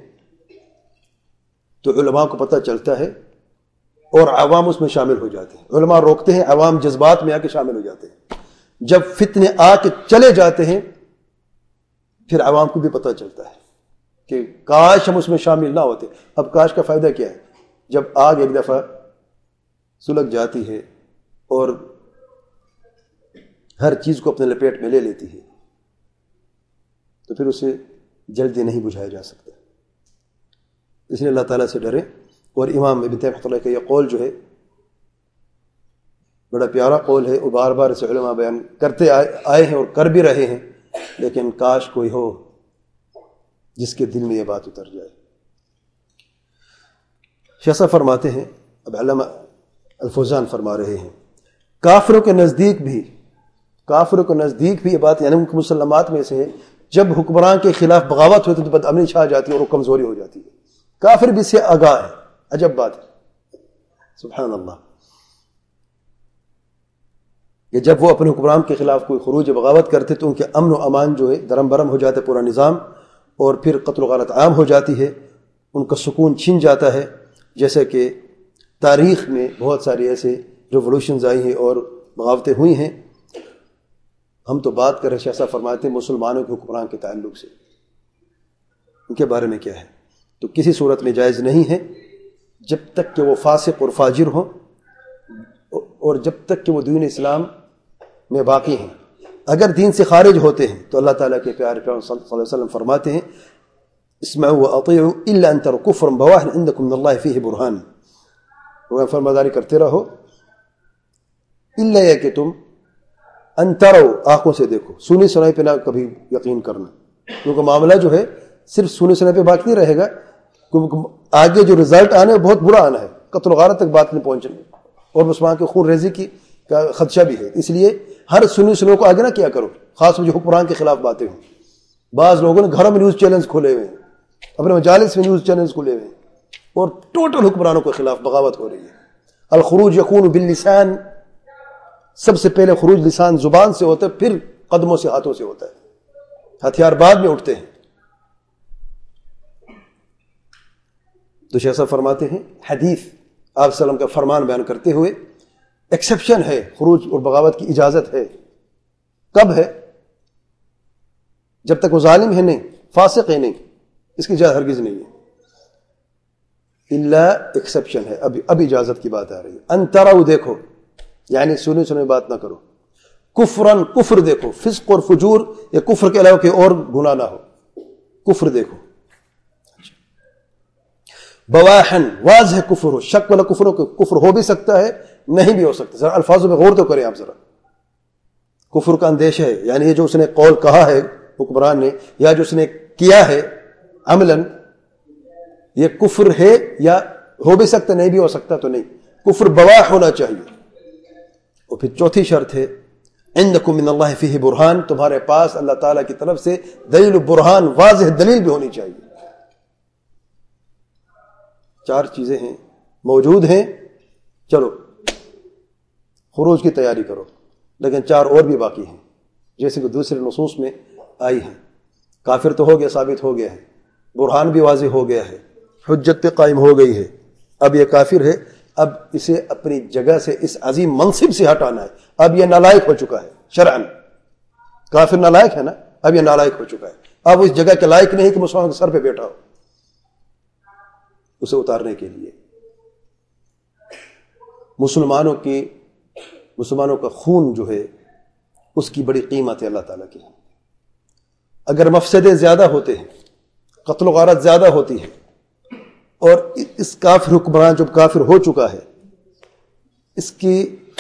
تو علماء کو پتہ چلتا ہے اور عوام اس میں شامل ہو جاتے ہیں. علماء روکتے ہیں, عوام جذبات میں آ کے شامل ہو جاتے ہیں. جب فتنے آ کے چلے جاتے ہیں پھر عوام کو بھی پتہ چلتا ہے کہ کاش ہم اس میں شامل نہ ہوتے. اب کاش کا فائدہ کیا ہے؟ جب آگ ایک دفعہ سلگ جاتی ہے اور ہر چیز کو اپنے لپیٹ میں لے لیتی ہے تو پھر اسے جلدی نہیں بجھایا جا سکتا. اس لیے اللہ تعالیٰ سے ڈرے. اور امام ابن تیمیہ رحمۃ اللہ کا یہ قول جو ہے بڑا پیارا قول ہے, وہ بار بار اسے علماء بیان کرتے آئے ہیں اور کر بھی رہے ہیں, لیکن کاش کوئی ہو جس کے دل میں یہ بات اتر جائے. شیخ صاحب فرماتے ہیں, اب علامہ الفوزان فرما رہے ہیں, کافروں کے نزدیک بھی یہ بات یعنی مسلمات میں سے ہے, جب حکمران کے خلاف بغاوت ہوتی تو بدامنی چھا جاتی ہے اور وہ کمزوری ہو جاتی ہے. کافر بھی سے آگاہ ہے. عجب بات ہے, سبحان اللہ, کہ جب وہ اپنے حکمران کے خلاف کوئی خروج بغاوت کرتے تو ان کے امن و امان جو ہے درم برم ہو جاتا ہے پورا نظام, اور پھر قتل و غارت عام ہو جاتی ہے, ان کا سکون چھن جاتا ہے. جیسے کہ تاریخ میں بہت ساری ایسے ریولوشنز آئی ہیں اور بغاوتیں ہوئی ہیں. ہم تو بات کر رہے, شیخ صاحب فرماتے ہیں مسلمانوں کے حکمران کے تعلق سے, ان کے بارے میں کیا ہے. تو کسی صورت میں جائز نہیں ہے جب تک کہ وہ فاسق اور فاجر ہوں اور جب تک کہ وہ دین اسلام میں باقی ہیں. اگر دین سے خارج ہوتے ہیں تو اللہ تعالیٰ کے پیارے پیغمبر صلی اللہ علیہ وسلم فرماتے ہیں اسمعوا واطیعوا الا ان تروا کفرا بواحا عندکم من اللہ فیہ برہان. وہ فرمانداری کرتے رہو الا یہ کہ تم ان تروا آنکھوں سے دیکھو, سنی سنائی پہ نہ کبھی یقین کرنا, کیونکہ معاملہ جو ہے صرف سنی سنائی پہ باقی نہیں رہے گا, کیونکہ آگے جو رزلٹ آنا ہے بہت برا آنا ہے, قتل و غارت تک بات نہیں پہنچنی اور مسلمان کے خون ریزی کی کا خدشہ بھی ہے. اس لیے ہر سنی سنوں کو آگے نہ کیا کرو, خاص جو حکمران کے خلاف باتیں ہوں. بعض لوگوں نے گھروں میں نیوز چینلز کھولے ہوئے ہیں, اپنے مجالس میں نیوز چینلز کھولے ہوئے ہیں اور ٹوٹل حکمرانوں کے خلاف بغاوت ہو رہی ہے. الخروج یکون باللسان, سب سے پہلے خروج لسان زبان سے ہوتا ہے, پھر قدموں سے ہاتھوں سے ہوتا ہے, ہتھیار بعد میں اٹھتے ہیں. تو شیخ صاحب فرماتے ہیں حدیث آپ صلی اللہ علیہ وسلم کا فرمان بیان کرتے ہوئے ایکسیپشن ہے, خروج اور بغاوت کی اجازت ہے. کب ہے؟ جب تک وہ ظالم ہے نہیں, فاسق ہے نہیں, اس کی اجازت ہرگز نہیں ہے. الا ایکسیپشن ہے, اب اجازت کی بات آ رہی ہے. ان تروا دیکھو, یعنی سنے سنے بات نہ کرو. کفرن کفر دیکھو, فسق اور فجور یا کفر کے علاوہ کوئی اور گناہ نہ ہو, کفر دیکھو. بواحن واضح کفر ہو, شک والا کفر ہو, کفر ہو بھی سکتا ہے نہیں بھی ہو سکتا. ذرا الفاظوں میں غور تو کریں آپ ذرا. کفر کا اندیشہ ہے, یعنی یہ جو اس نے قول کہا ہے حکمران نے یا جو اس نے کیا ہے عملاً, یہ کفر ہے یا ہو بھی سکتا نہیں بھی ہو سکتا تو نہیں, کفر بواح ہونا چاہیے. اور پھر چوتھی شرط ہے عندکم من اللہ فیہ برہان, تمہارے پاس اللہ تعالیٰ کی طرف سے دلیل و برہان, واضح دلیل بھی ہونی چاہیے. چار چیزیں ہیں, موجود ہیں, چلو خروج کی تیاری کرو, لیکن چار اور بھی باقی ہیں جیسے کہ دوسرے نصوص میں آئی ہیں. کافر تو ہو گیا, ثابت ہو گیا ہے, برہان بھی واضح ہو گیا ہے, حجت پہ قائم ہو گئی ہے. اب یہ کافر ہے, اب اسے اپنی جگہ سے, اس عظیم منصب سے ہٹانا ہے. اب یہ نالائق ہو چکا ہے شرعاً, کافر نالائق ہے نا, اب یہ نالائق ہو چکا ہے. اب اس جگہ کے لائق نہیں کہ مسلمان کے سر پہ بیٹھا ہو. اسے اتارنے کے لیے مسلمانوں کا خون جو ہے اس کی بڑی قیمت ہے اللہ تعالیٰ کی. اگر مفسدے زیادہ ہوتے ہیں, قتل و غارت زیادہ ہوتی ہے, اور اس کافر حکمران جو کافر ہو چکا ہے اس کی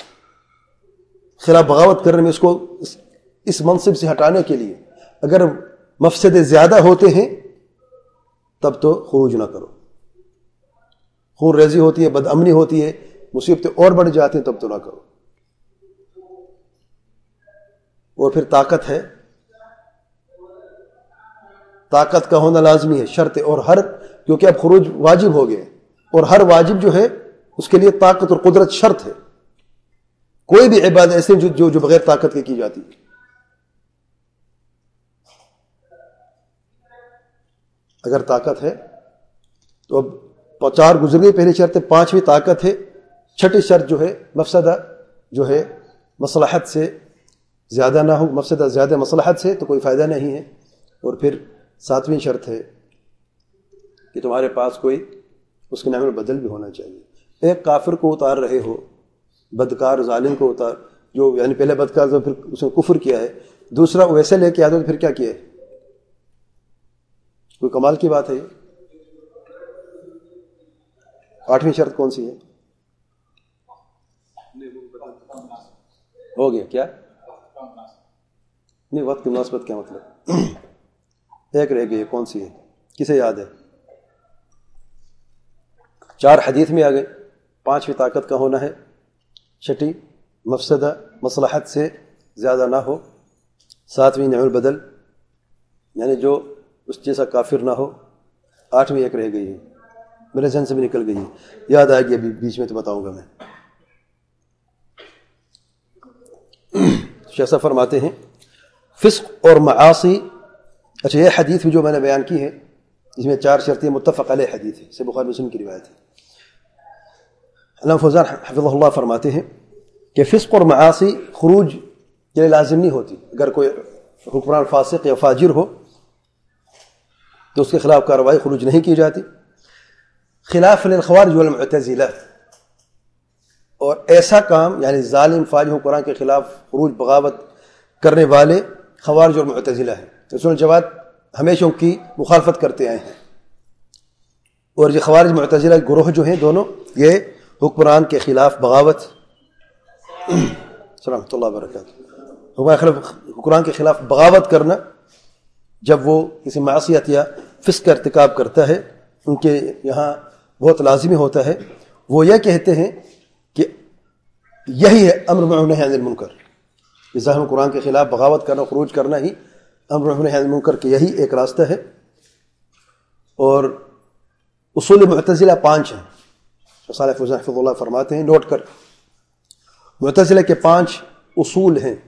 خلاف بغاوت کرنے میں, اس کو اس منصب سے ہٹانے کے لیے اگر مفسدے زیادہ ہوتے ہیں تب تو خروج نہ کرو. خون ریزی ہوتی ہے, بد امنی ہوتی ہے, مصیبتیں اور بڑھ جاتی ہیں, تب تو نہ کرو. اور پھر طاقت ہے, طاقت کا ہونا لازمی ہے, شرط ہے. اور کیونکہ اب خروج واجب ہو گئے, اور ہر واجب جو ہے اس کے لیے طاقت اور قدرت شرط ہے. کوئی بھی عبادت ایسے جو بغیر طاقت کے کی جاتی ہے. اگر طاقت ہے تو اب 4 گزر گئی پہلی شرط, 5ویں طاقت ہے, 6ٹھی شرط جو ہے مفسدہ جو ہے مصلحت سے زیادہ نہ ہو, مفسدہ زیادہ مصلحت سے تو کوئی فائدہ نہیں ہے. اور پھر 7ویں شرط ہے کہ تمہارے پاس کوئی اس کے نام میں بدل بھی ہونا چاہیے. ایک کافر کو اتار رہے ہو, بدکار ظالم کو اتار, جو یعنی پہلے بدکار تو پھر اس نے کفر کیا ہے, دوسرا ویسے لے کے آ تو پھر کیا کیا ہے؟ کوئی کمال کی بات ہے یہ. 8ویں شرط کون سی ہے؟ ہو گیا کیا نہیں, وقت کی مناسبت کیا مطلب؟ ایک رہ گئی, کون سی ہے؟ کسے یاد ہے؟ 4 حدیث میں آ گئے. 5ویں طاقت کا ہونا ہے, 6ٹھی مفسدہ مصلحت سے زیادہ نہ ہو, 7ویں نعم البدل یعنی جو اس جیسا کافر نہ ہو, 8ویں ایک رہ گئی ہے, میرے ذہن سے بھی نکل گئی ہے, یاد آئے گی ابھی بیچ میں تو بتاؤں گا میں. شیخ صاحب فرماتے ہیں فسق اور معاصی. اچھا, یہ حدیث بھی جو میں نے بیان کی ہے اس میں 4 شرطیں متفق علیہ حدیث ہے, سے بخاری مسلم کی روایت ہے. علامہ فوزان حفظہ اللہ فرماتے ہیں کہ فسق اور معاصی خروج کے لیے لازم نہیں ہوتی. اگر کوئی حکمران فاسق یا فاجر ہو تو اس کے خلاف کارروائی خروج نہیں کی جاتی. خلاف للخوارج والمعتزلہ, اور ایسا کام یعنی ظالم فاجر حکمران کے خلاف خروج بغاوت کرنے والے خوارج اور معتزلہ ہیں. رسول الجماعت ہمیشہ ان کی مخالفت کرتے آئے ہیں. اور یہ خوارج معتزلہ گروہ جو ہیں دونوں, یہ حکمران کے خلاف بغاوت سلامۃ اللہ وبرکاتہ, حکمران کے خلاف بغاوت کرنا جب وہ کسی معصیت یا فسق کا ارتکاب کرتا ہے, ان کے یہاں بہت لازمی ہوتا ہے. وہ یہ کہتے ہیں کہ یہی ہے امر معروف و نہی عن المنکر, یہ ظاہر قرآن کے خلاف بغاوت کرنا, خروج کرنا ہی امر معروف و نہی عن المنکر کے یہی ایک راستہ ہے. اور اصول معتزلہ 5 ہیں. صالح فوزان حفظ اللہ فرماتے ہیں, نوٹ کر, معتزلہ کے 5 اصول ہیں.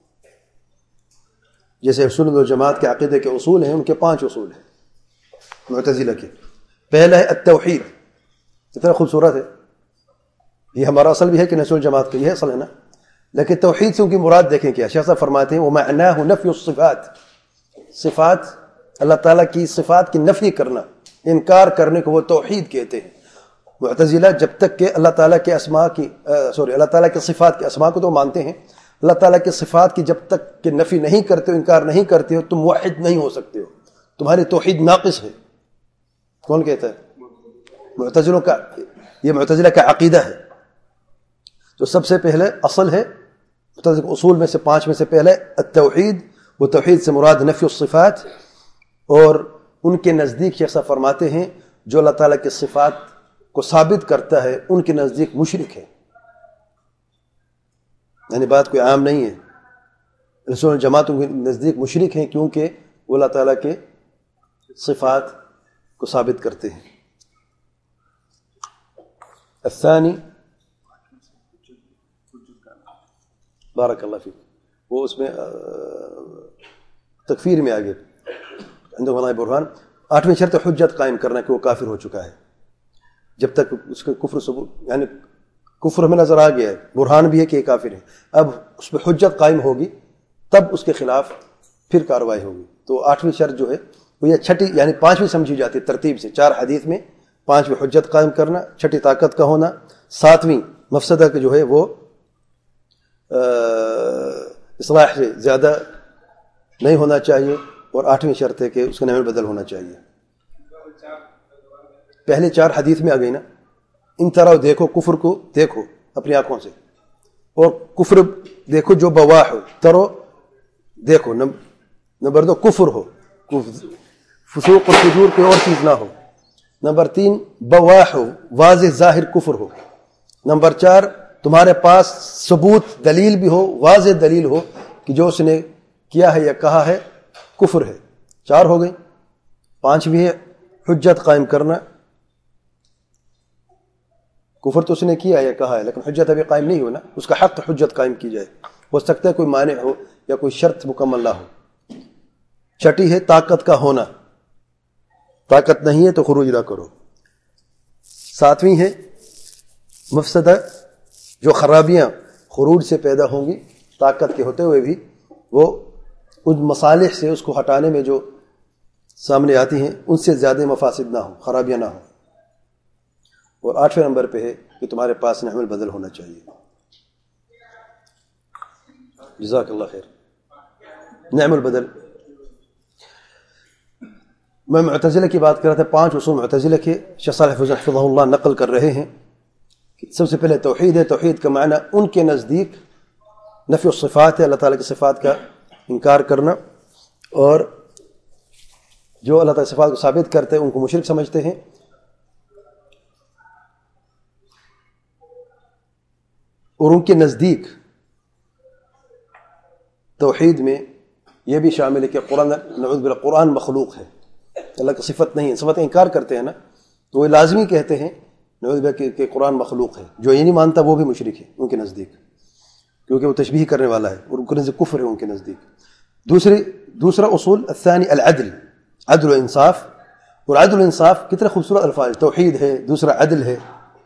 جیسے اصول الجماعت کے عقیدے کے اصول ہیں, ان کے 5 اصول ہیں معتزلہ کے. پہلا ہے التوحید. کتنا خوبصورت ہے, یہ ہمارا اصل بھی ہے کہ اصول الجماعت کا یہ اصل ہے نا, لیکن توحید سے ان کی مراد دیکھیں کیا. شیخ صاحب فرماتے ہیں ومعناه نفی الصفات, صفات اللہ تعالیٰ کی صفات کی نفی کرنا, انکار کرنے کو وہ توحید کہتے ہیں. معتزلہ جب تک کہ اللہ تعالیٰ کے اللہ تعالیٰ کے صفات کے اسماء کو تو مانتے ہیں, اللہ تعالیٰ کے صفات کی جب تک کہ نفی نہیں کرتے ہو, انکار نہیں کرتے ہو, تم موحد نہیں ہو سکتے ہو, تمہاری توحید ناقص ہے. کون کہتا ہے؟ معتزلوں کا, یہ معتزلہ کا عقیدہ ہے. تو سب سے پہلے اصل ہے معتزلہ کے اصول میں سے 5 میں سے پہلے التوحید. وہ توحید سے مراد نفی الصفات, اور ان کے نزدیک شیخ صاحب فرماتے ہیں جو اللہ تعالیٰ کے صفات کو ثابت کرتا ہے ان کے نزدیک مشرک ہے. یعنی بات کوئی عام نہیں ہے, رسول الجماعت ان کے نزدیک مشرک ہیں کیونکہ وہ اللہ تعالیٰ کے صفات کو ثابت کرتے ہیں. الثانی بارک اللہ فیک, وہ اس میں تکفیر میں آگے عندهم قضاء برہان. 8ویں شرط حجت قائم کرنا کہ وہ کافر ہو چکا ہے. جب تک اس کا کفر ثبوت یعنی کفر ہمیں نظر آ گیا ہے, برہان بھی ہے کہ یہ کافر ہے, اب اس پہ حجت قائم ہوگی تب اس کے خلاف پھر کارروائی ہوگی. تو 8ویں شرط جو ہے وہ یہ 6ٹھی یعنی 5ویں سمجھی جاتی ہے ترتیب سے. 4 حدیث میں 5ویں حجت قائم کرنا, 6ٹھی طاقت کا ہونا, 7ویں مفسدہ کے جو ہے وہ اصلاح سے زیادہ نہیں ہونا چاہیے, اور 8ویں شرط ہے کہ اس کا نام بدل ہونا چاہیے. پہلے 4 حدیث میں آ گئی نا, ان طرح دیکھو, کفر کو دیکھو اپنی آنکھوں سے, اور کفر دیکھو جو بواح ہو, ترو دیکھو. نمبر 2 کفر ہو, فسوق اور فجور کوئی اور چیز نہ ہو. نمبر 3 بواح ہو، واضح ظاہر کفر ہو۔ نمبر 4 تمہارے پاس ثبوت دلیل بھی ہو، واضح دلیل ہو کہ جو اس نے کیا ہے یا کہا ہے کفر ہے۔ 4 ہو گئی۔ 5ویں ہے حجت قائم کرنا۔ کفر تو اس نے کیا یا کہا ہے لیکن حجت ابھی قائم نہیں ہونا، اس کا حق حجت قائم کی جائے۔ ہو سکتا ہے کوئی مانع ہو یا کوئی شرط مکمل نہ ہو۔ 6 ہے طاقت کا ہونا، طاقت نہیں ہے تو خروج نہ کرو۔ 7ویں ہے مفسدہ، جو خرابیاں خروج سے پیدا ہوں گی طاقت کے ہوتے ہوئے بھی، وہ ان مصالح سے اس کو ہٹانے میں جو سامنے آتی ہیں ان سے زیادہ مفاسد نہ ہوں، خرابیاں نہ ہوں۔ اور 8ویں نمبر پہ ہے کہ تمہارے پاس نعم البدل ہونا چاہیے۔ جزاک اللہ خیر۔ نعم البدل، میں معتزلہ کی بات کر رہا تھا۔ 5 اصول معتزلہ کے شیخ صالح فوزان حفظہ اللہ نقل کر رہے ہیں۔ سب سے پہلے توحید ہے۔ توحید کا معنی ان کے نزدیک نفی الصفات ہے، اللہ تعالیٰ کی صفات کا انکار کرنا، اور جو اللہ تعالیٰ کی صفات کو ثابت کرتے ہیں ان کو مشرک سمجھتے ہیں۔ اور ان کے نزدیک توحید میں یہ بھی شامل ہے کہ قرآن، نعوذ باللہ، قرآن مخلوق ہے، اللہ کی صفت نہیں ہے۔ صفت انکار کرتے ہیں نا، تو وہ لازمی کہتے ہیں نعوذ باللہ کہ قرآن مخلوق ہے۔ جو یہ نہیں مانتا وہ بھی مشرک ہے ان کے نزدیک، کیونکہ وہ تشبیہ کرنے والا ہے اور ان کے نزدیک کفر ہے ان کے نزدیک۔ دوسرا اصول الثانی العدل، عدل و انصاف۔ اور عدل و انصاف کتنے خوبصورت الفاظ، توحید ہے، دوسرا عدل ہے۔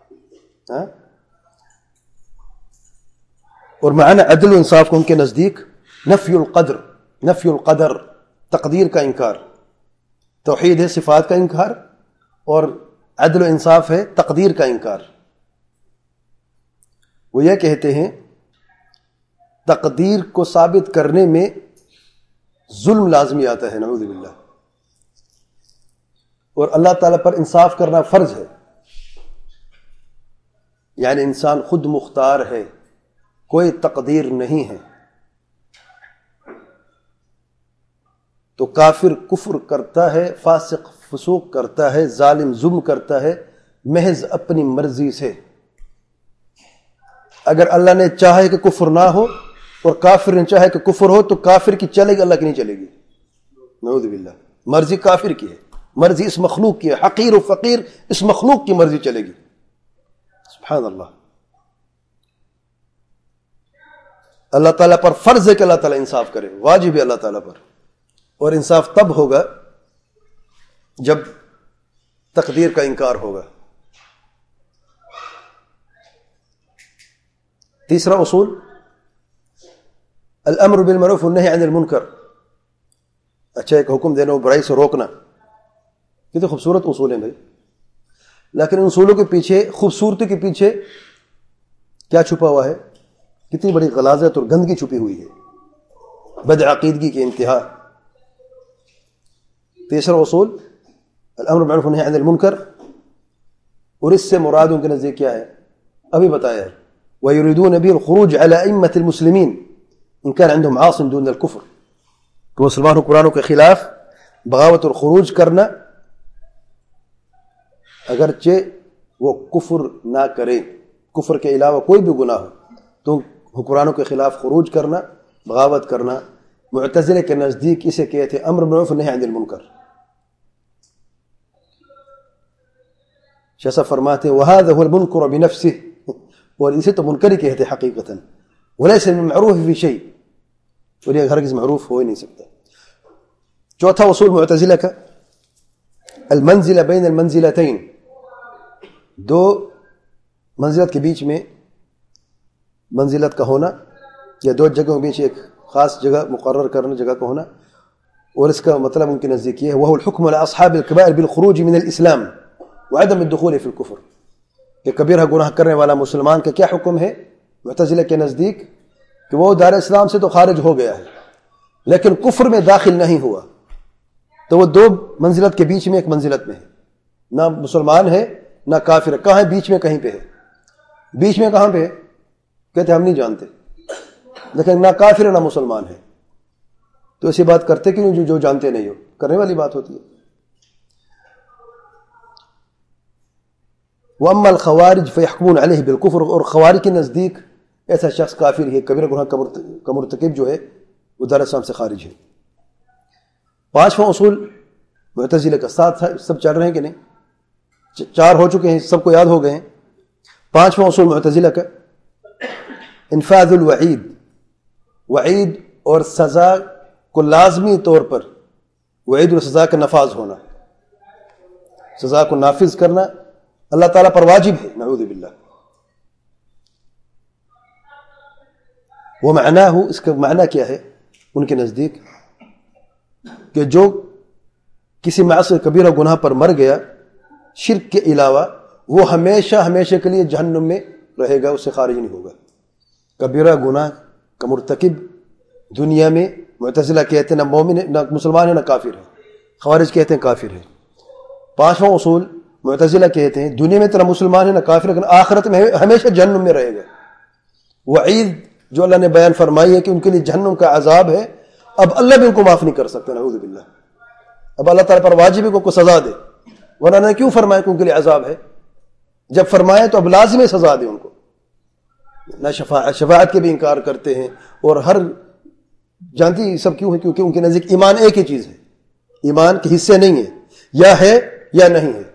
اور معنی عدل و انصاف کو ان کے نزدیک نفی القدر، نفی القدر، تقدیر کا انکار۔ توحید ہے صفات کا انکار، اور عدل و انصاف ہے تقدیر کا انکار۔ وہ یہ کہتے ہیں تقدیر کو ثابت کرنے میں ظلم لازمی آتا ہے، نعوذ باللہ، اور اللہ تعالیٰ پر انصاف کرنا فرض ہے۔ یعنی انسان خود مختار ہے، کوئی تقدیر نہیں ہے۔ تو کافر کفر کرتا ہے، فاسق فسوق کرتا ہے، ظالم ظلم کرتا ہے محض اپنی مرضی سے۔ اگر اللہ نے چاہے کہ کفر نہ ہو اور کافر نے چاہے کہ کفر ہو تو کافر کی چلے گی، اللہ کی نہیں چلے گی، نعوذ باللہ۔ مرضی کافر کی ہے، مرضی اس مخلوق کی ہے، حقیر و فقیر اس مخلوق کی مرضی چلے گی۔ سبحان اللہ۔ اللہ تعالیٰ پر فرض ہے کہ اللہ تعالیٰ انصاف کرے، واجب ہے اللہ تعالیٰ پر، اور انصاف تب ہوگا جب تقدیر کا انکار ہوگا۔ تیسرا اصول الامر بالمعروف والنہی عن المنکر، اچھا ایک حکم دینا اور برائی سے روکنا۔ یہ تو خوبصورت اصول ہیں بھائی، لیکن ان اصولوں کے پیچھے، خوبصورتی کے پیچھے کیا چھپا ہوا ہے؟ کتنی بڑی غلاظت اور گندگی چھپی ہوئی ہے، بدعقیدگی کی انتہا۔ تیسرا اصول الامر بالمعروف والنہی عن المنکر، اور اس سے مراد ان کے نزدیک کیا ہے؟ ابھی بتایا ہے، وَيُرِيدُونَ بِهِ الْخُرُوجَ عَلَى أَئِمَّةِ الْمُسْلِمِينَ إِنْ كَانَ عِنْدَهُمْ عَاصٍ دُونَ الْكُفْرِ، کہ مسلمان حکمرانوں کے خلاف بغاوت اور خروج کرنا اگرچہ وہ کفر نہ کرے، کفر کے علاوہ کوئی بھی گناہ ہو تو حکمرانوں کے خلاف خروج کرنا، بغاوت کرنا۔ معتزلہ کے نزدیک اسے کہتے ہیں امر بالمعروف والنہی عن المنکر۔ شیخ صاحب فرماتے ہیں وَهَذَا هُوَ الْمُنْكَرُ بِنَفْسِهِ، اور اسے تو منکر ہی کہتے حقیقتاً، وَلَيْسَ مِنْ فِي شَيْءٍ، اور یہ ہرگز معروف ہو ہی نہیں سکتا۔ چوتھا اصول معتزلہ کا المنزلہ بین المنزلتین، دو منزلت کے بیچ میں منزلت کا ہونا، یا دو جگہوں کے بیچ ایک خاص جگہ مقرر کرنا، جگہ کا ہونا۔ اور اس کا مطلب ان کے نزدیک یہ ہے وَهُوَ الْحُكْمُ عَلَى أَصْحَابِ الْكَبَائِرِ بِالْخُرُوجِ مِنَ الْإِسْلَامِ وَعَدَمِ الدُّخُولِ فِي الْكُفْرِ، کہ کبیرہ گناہ کرنے والا مسلمان کا کیا حکم ہے معتزلہ کے نزدیک؟ کہ وہ دار اسلام سے تو خارج ہو گیا ہے لیکن کفر میں داخل نہیں ہوا، تو وہ دو منزلت کے بیچ میں ایک منزلت میں ہے، نہ مسلمان ہے نہ کافر ہے۔ کہاں ہے؟ بیچ میں کہیں پہ ہے۔ بیچ میں کہاں پہ ہے؟ کہتے ہم نہیں جانتے، لیکن نہ کافر ہے نہ مسلمان ہے، تو ایسی بات کرتے کہ جو جانتے نہیں ہو، کرنے والی بات ہوتی ہے۔ وَأَمَّا الْخَوَارِجُ فَيَحْكُمُونَ عَلَيْهِ بِالْكُفْرِ، اور خوارج کے نزدیک ایسا شخص کافر ہے، کبیرہ گناہ کا مرتکب جو ہے وہ دار اسلام سے خارج ہے۔ پانچواں اصول معتزلہ کا ساتھ سب چل رہے ہیں کہ نہیں؟ چار ہو چکے ہیں، سب کو یاد ہو گئے ہیں۔ پانچواں اصول معتزلہ کا انفاذ الوعید، وعید اور سزا کو لازمی طور پر، وعید اور سزا کا نفاذ ہونا، سزا کو نافذ کرنا اللہ تعالیٰ پر واجب ہے، نعوذ باللہ۔ وہ معنی ہو، اس کا معنی کیا ہے ان کے نزدیک؟ کہ جو کسی معصیت کبیرہ گناہ پر مر گیا شرک کے علاوہ، وہ ہمیشہ ہمیشہ کے لیے جہنم میں رہے گا، اس سے خارج نہیں ہوگا۔ کبیرہ گناہ کا مرتکب دنیا میں معتزلہ کہتے ہیں نہ مومن ہے، نہ مسلمان ہے، نہ کافر ہے، خوارج کہتے ہیں کافر ہے۔ پانچواں اصول معتزلہ کہتے ہیں دنیا میں تو نہ مسلمان ہے نہ کافر، لیکن آخرت میں ہمیشہ جہنم میں رہے گا۔ وعید جو اللہ نے بیان فرمائی ہے کہ ان کے لیے جہنم کا عذاب ہے، اب اللہ بھی ان کو معاف نہیں کر سکتا، نعوذ باللہ۔ اب اللہ تعالیٰ پر واجب ہے کو سزا دے، ورنہ نے کیوں فرمایا کہ ان کے لیے عذاب ہے؟ جب فرمایا تو اب لازم سزا دے ان کو۔ نہ شفاعت کے بھی انکار کرتے ہیں، اور ہر جانتی سب کیوں ہے؟ کیونکہ ان کے نزدیک ایمان ایک ہی چیز ہے، ایمان کے حصے نہیں ہے، یا ہے یا نہیں ہے۔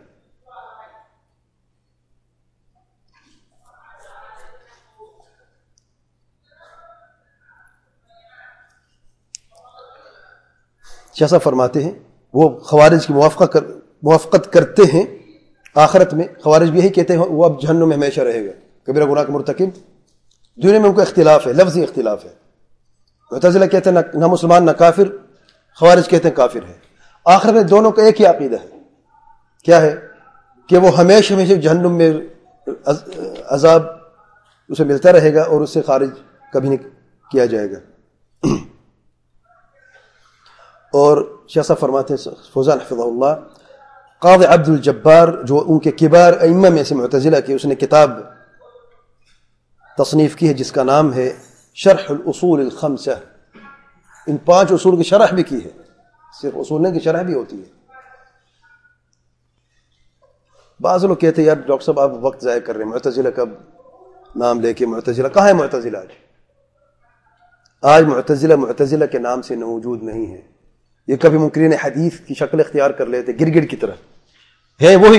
شاہ صاحب فرماتے ہیں وہ خوارج کی موافقت کرتے ہیں آخرت میں۔ خوارج بھی یہی کہتے ہیں وہ اب جہنم میں ہمیشہ رہے گا، کبیرہ گناہ کا مرتکب۔ دنیا میں ان کو اختلاف ہے، لفظی اختلاف ہے۔ معتزلہ کہتے ہیں نہ مسلمان نہ کافر، خوارج کہتے ہیں کافر ہے۔ آخرت میں دونوں کا ایک ہی عقیدہ ہے، کیا ہے؟ کہ وہ ہمیشہ ہمیشہ جہنم میں عذاب اسے ملتا رہے گا اور اس سے خارج کبھی نہیں کیا جائے گا۔ اور شاہ صاحب فرماتے ہیں فوزان حفظہ اللہ، قاضی عبد الجبار جو ان کے کبار ائمہ میں سے معتزلہ کے، اس نے کتاب تصنیف کی ہے جس کا نام ہے شرح الاصول الخمسہ۔ ان 5 اصول کی شرح بھی کی ہے، صرف اصول نہیں کی شرح بھی ہوتی ہے۔ بعض لوگ کہتے ہیں یار ڈاکٹر صاحب آپ وقت ضائع کر رہے ہیں، معتزلہ کا نام لے کے معتزلہ کہاں ہے؟ معتزلہ آج معتزلہ کے نام سے موجود نہیں ہے۔ یہ کبھی منکرین حدیث کی شکل اختیار کر لیتے، گرگڑ کی طرح ہے وہی،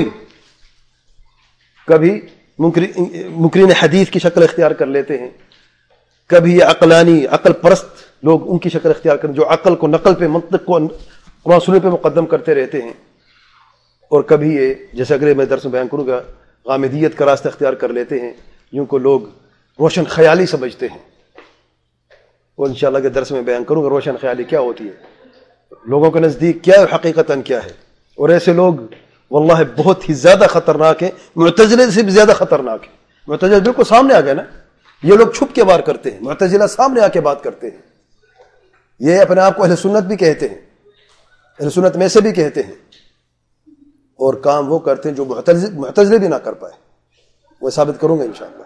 کبھی منکرین حدیث کی شکل اختیار کر لیتے ہیں، کبھی عقلانی عقل پرست لوگ ان کی شکل اختیار کرتے جو عقل کو نقل پہ، منطق کو قرآن سننے پہ مقدم کرتے رہتے ہیں، اور کبھی یہ جیسے اگر میں درس میں بیان کروں گا غامدیت کا راستہ اختیار کر لیتے ہیں، جن کو لوگ روشن خیالی سمجھتے ہیں، اور انشاءاللہ کے درس میں بیان کروں گا روشن خیالی کیا ہوتی ہے، لوگوں کے نزدیک کیا ہے، حقیقتاً کیا ہے۔ اور ایسے لوگ واللہ بہت ہی زیادہ خطرناک ہیں، معتزلہ سے بھی زیادہ خطرناک ہیں۔ معتزلہ بالکل سامنے آ گئے نا، یہ لوگ چھپ کے بات کرتے ہیں، معتزلہ سامنے آ کے بات کرتے ہیں۔ یہ اپنے آپ کو اہل سنت بھی کہتے ہیں، اہل سنت میں سے بھی کہتے ہیں، اور کام وہ کرتے ہیں جو معتزلہ بھی نہ کر پائے، وہ ثابت کروں گا انشاءاللہ۔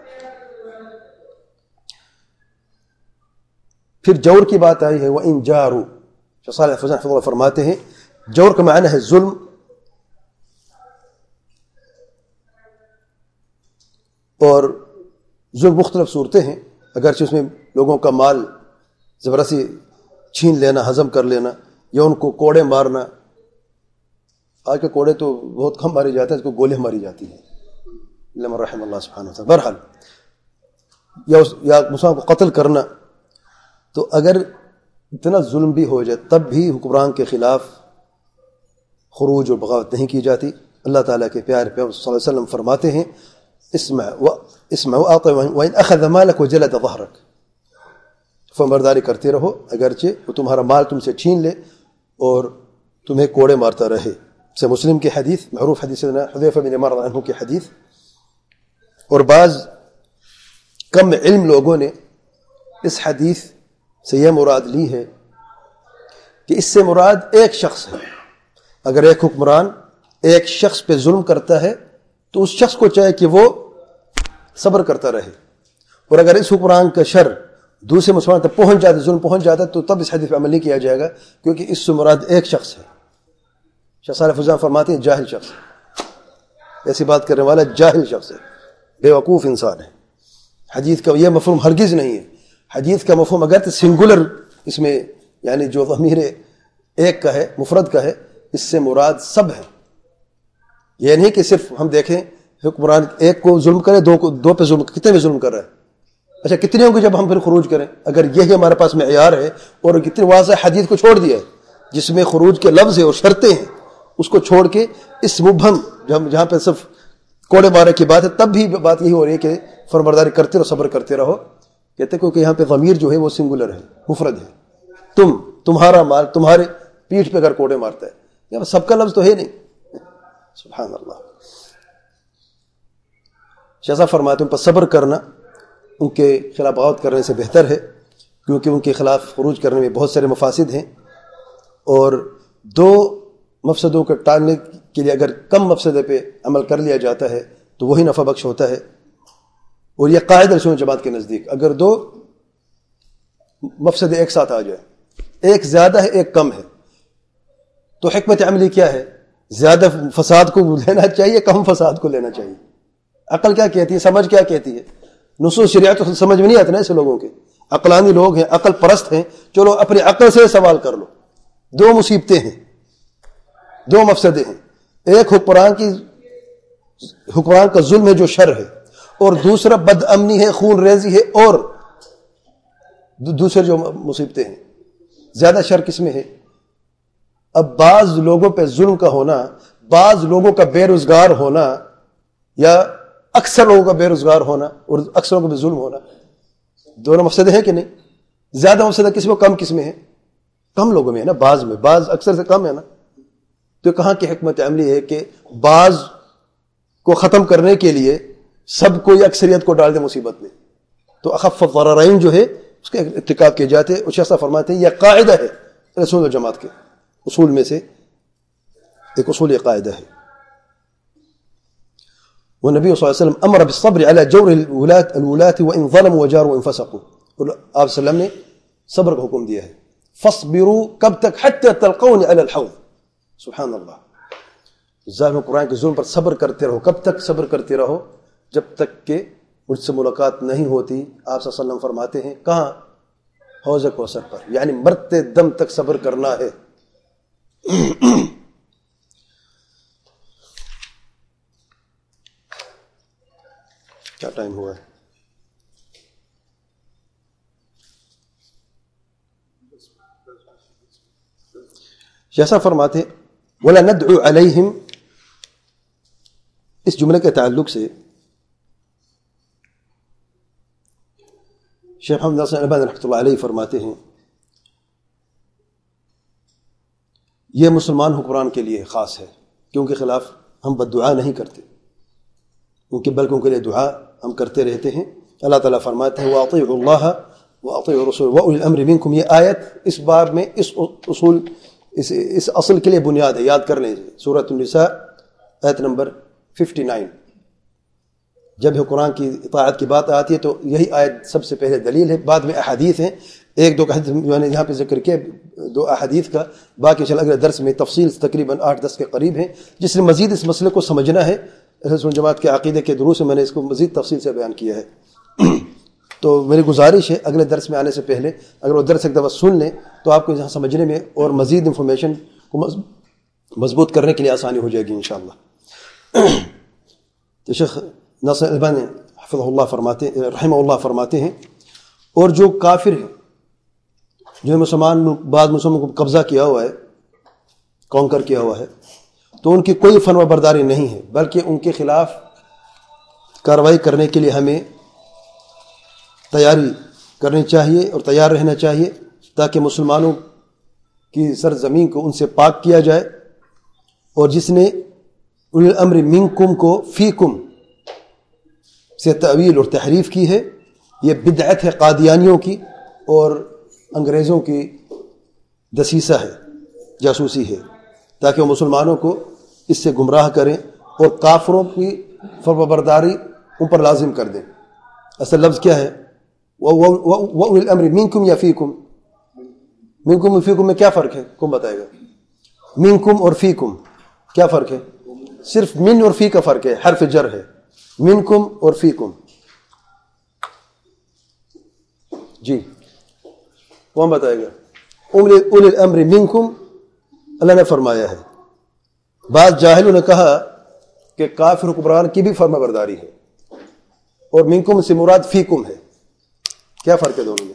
پھر جور کی بات آئی ہے، وَإِن جَارُوا، شیخ صالح فوزان حفظہ اللہ فرماتے ہیں جور کا معنی ہے ظلم، اور ظلم مختلف صورتیں ہیں، اگرچہ اس میں لوگوں کا مال زبردستی چھین لینا، ہضم کر لینا، یا ان کو کوڑے مارنا۔ آج کے کوڑے تو بہت کم مارے جاتے ہیں، اس کو گولیں ماری جاتی ہیں، اللہ رحم اللہ سبحانہ وتعالی۔ بہرحال یا مسلمان کو قتل کرنا۔ تو اگر اتنا ظلم بھی ہو جائے تب بھی حکمران کے خلاف خروج اور بغاوت نہیں کی جاتی۔ اللہ تعالیٰ کے پیارے پیغمبر صلی اللہ علیہ وسلم فرماتے ہیں اسمع واطع وان اخذ مالك وجلد ظهرك، فرمانبرداری کرتے رہو اگرچہ وہ تمہارا مال تم سے چھین لے اور تمہیں کوڑے مارتا رہے۔ سے مسلم کی حدیث، معروف حدیث حذیفہ بن یمان رضی اللہ عنہ کی حدیث۔ اور بعض کم علم لوگوں نے اس حدیث سے یہ مراد لی ہے کہ اس سے مراد ایک شخص ہے۔ اگر ایک حکمران ایک شخص پہ ظلم کرتا ہے تو اس شخص کو چاہے کہ وہ صبر کرتا رہے، اور اگر اس حکمران کا شر دوسرے مسلمان تک پہنچ جاتا، ظلم پہنچ جاتا، تو تب اس حدیث پہ عمل نہیں کیا جائے گا، کیونکہ اس سے مراد ایک شخص ہے۔ شیخ صالح فوزان فرماتے ہیں جاہل شخص، ایسی بات کرنے والا جاہل شخص ہے، بیوقوف انسان ہے. حدیث کا یہ مفہوم ہرگز نہیں ہے. حدیث کا مفہوم اگر تو سنگولر اس میں یعنی جو ضمیر ایک کا ہے، مفرد کا ہے، اس سے مراد سب ہے. یہ نہیں کہ صرف ہم دیکھیں حکمران ایک کو ظلم کرے، دو پہ ظلم، کتنے میں ظلم کر رہا ہے. اچھا کتنے ہوں گے جب ہم پھر خروج کریں؟ اگر یہی ہمارے پاس معیار ہے اور کتنی واضح حدیث کو چھوڑ دیا ہے جس میں خروج کے لفظ ہے اور شرطیں ہیں، اس کو چھوڑ کے اس مبہم جہاں پہ صرف کوڑے مارے کی بات ہے، تب بھی بات یہی ہو رہی ہے کہ فرمانبرداری کرتے رہو، صبر کرتے رہو. کہتے کیونکہ یہاں پہ ضمیر جو ہے وہ سنگولر ہے، مفرد ہے. تمہارا مال تمہارے پیٹھ پہ اگر کوڑے مارتا ہے، یہاں سب کا لفظ تو ہے نہیں. سبحان اللہ. شیخ فرماتے ہیں پر صبر کرنا ان کے خلاف بغاوت کرنے سے بہتر ہے، کیونکہ ان کے خلاف خروج کرنے میں بہت سارے مفاسد ہیں، اور دو مفسدوں کو ٹالنے کے لیے اگر کم مفسدے پہ عمل کر لیا جاتا ہے تو وہی نفع بخش ہوتا ہے. اور یہ قاعدہ رسول جماعت کے نزدیک اگر دو مفسدے ایک ساتھ آ جائے، ایک زیادہ ہے ایک کم ہے، تو حکمت عملی کیا ہے؟ زیادہ فساد کو لینا چاہیے، کم فساد کو لینا چاہیے. عقل کیا کہتی ہے، سمجھ کیا کہتی ہے؟ نصوص شریعت تو سمجھ میں نہیں آتے نا ایسے لوگوں کے. عقلانی لوگ ہیں، عقل پرست ہیں، چلو اپنی عقل سے سوال کر لو. دو مصیبتیں ہیں، دو مفسدے ہیں. ایک حکمران کا ظلم ہے جو شر ہے، اور دوسرا بد امنی ہے، خون ریزی ہے، اور دوسرے جو مصیبتیں ہیں. زیادہ شر کس میں ہے؟ اب بعض لوگوں پہ ظلم کا ہونا، بعض لوگوں کا بے روزگار ہونا، یا اکثر لوگوں کا بے روزگار ہونا اور اکثر لوگوں پہ ظلم ہونا، دونوں مفسدے ہیں کہ نہیں؟ زیادہ مفسدہ کس میں، کم کس میں ہے؟ کم لوگوں میں ہے نا، بعض میں. بعض اکثر سے کم ہے نا. تو کہاں کی حکمت عملی ہے کہ بعض کو ختم کرنے کے لیے سب کو یا اکثریت کو ڈال دے مصیبت میں؟ تو اخف الضررین جو ہے اس کا ارتکاب کیے جاتے ہیں. شیخ صاحب فرماتے ہیں یہ قاعدہ ہے رسول جماعت کے اصول میں سے ایک اصول، یہ قاعدہ ہے. والنبي صلی اللہ علیہ وسلم امر بالصبر على جور الولاة وان ظلموا وجاروا وان فسقوا. اور آپ صلی اللہ علیہ وسلم نے صبر کا حکم دیا ہے. فاصبروا کب تک؟ حتى تلقوني على الحوض. سبحان اللہ. ظالم قرآن کے ظلم پر صبر کرتے رہو. کب تک صبر کرتے رہو؟ جب تک کہ مجھ سے ملاقات نہیں ہوتی. آپ صلی اللہ علیہ وسلم فرماتے ہیں کہاں؟ حوض کوثر پر. یعنی مرتے دم تک صبر کرنا ہے. کیا ٹائم ہوا ہے؟ جیسا فرماتے وَلَا نَدْعُ عَلَيْهِمْ. اس جملے کے تعلق سے شیخ محمد ناصر البانی رحمۃ اللہ علیہ فرماتے ہیں یہ مسلمان حکمران کے لیے خاص ہے کہ ان کے خلاف ہم بد دعا نہیں کرتے، بلکہ ان کے لیے دعا ہم کرتے رہتے ہیں. اللہ تعالیٰ فرماتے ہیں وَأَطِيعُوا اللَّهَ وَأَطِيعُوا الرَّسُولَ وَأُولِي الْأَمْرِ مِنكُمْ. یہ آیت اس باب میں اس اصل کے لیے بنیاد ہے، یاد کر لیں. سورۃ النساء آیت نمبر 59. جب قرآن کی اطاعت کی بات آتی ہے تو یہی آیت سب سے پہلے دلیل ہے، بعد میں احادیث ہیں. ایک دو حدیث میں نے یہاں پہ ذکر کیا، دو احادیث کا، باقی انشاءاللہ اگلے درس میں تفصیل تقریباً 8-10 کے قریب ہیں. جس نے مزید اس مسئلے کو سمجھنا ہے، رسول جماعت کے عقیدے کے دروس میں میں نے اس کو مزید تفصیل سے بیان کیا ہے. تو میری گزارش ہے اگلے درس میں آنے سے پہلے اگر وہ درس ایک دفعہ سن لیں تو آپ کو یہاں سمجھنے میں اور مزید انفارمیشن کو مضبوط کرنے کے لیے آسانی ہو جائے گی انشاءاللہ. تو شیخ ناصر البانی حفظہ اللہ رحمہ اللہ فرماتے ہیں اور جو کافر ہیں، جو بعض مسلمانوں کو قبضہ کیا ہوا ہے، کانکر کیا ہوا ہے، تو ان کی کوئی فرما برداری نہیں ہے، بلکہ ان کے خلاف کارروائی کرنے کے لیے ہمیں تیاری کرنی چاہیے اور تیار رہنا چاہیے تاکہ مسلمانوں کی سرزمین کو ان سے پاک کیا جائے. اور جس نے اولی الامر منکم کو فیکم سے تعویل اور تحریف کی ہے، یہ بدعت ہے قادیانیوں کی اور انگریزوں کی دسیسہ ہے، جاسوسی ہے، تاکہ وہ مسلمانوں کو اس سے گمراہ کریں اور کافروں کی فرمانبرداری ان پر لازم کر دیں. اصل لفظ کیا ہے؟ وَأُولِي الْأَمْرِ مِنْكُمْ یا فِيكُمْ. منکم اور فیکم میں کیا فرق ہے؟ کون بتائے گا؟ منکم اور فیکم کیا فرق ہے؟ صرف من اور فی کا فرق ہے، حرف جر ہے، منکم اور فیکم. جی کون بتائے گا؟ اولی الامر منکم اللہ نے فرمایا ہے. بعض جاہلوں نے کہا کہ کافر حکمران کی بھی فرما برداری ہے، اور منکم سے مراد فیکم ہے. کیا فرق ہے دونوں میں؟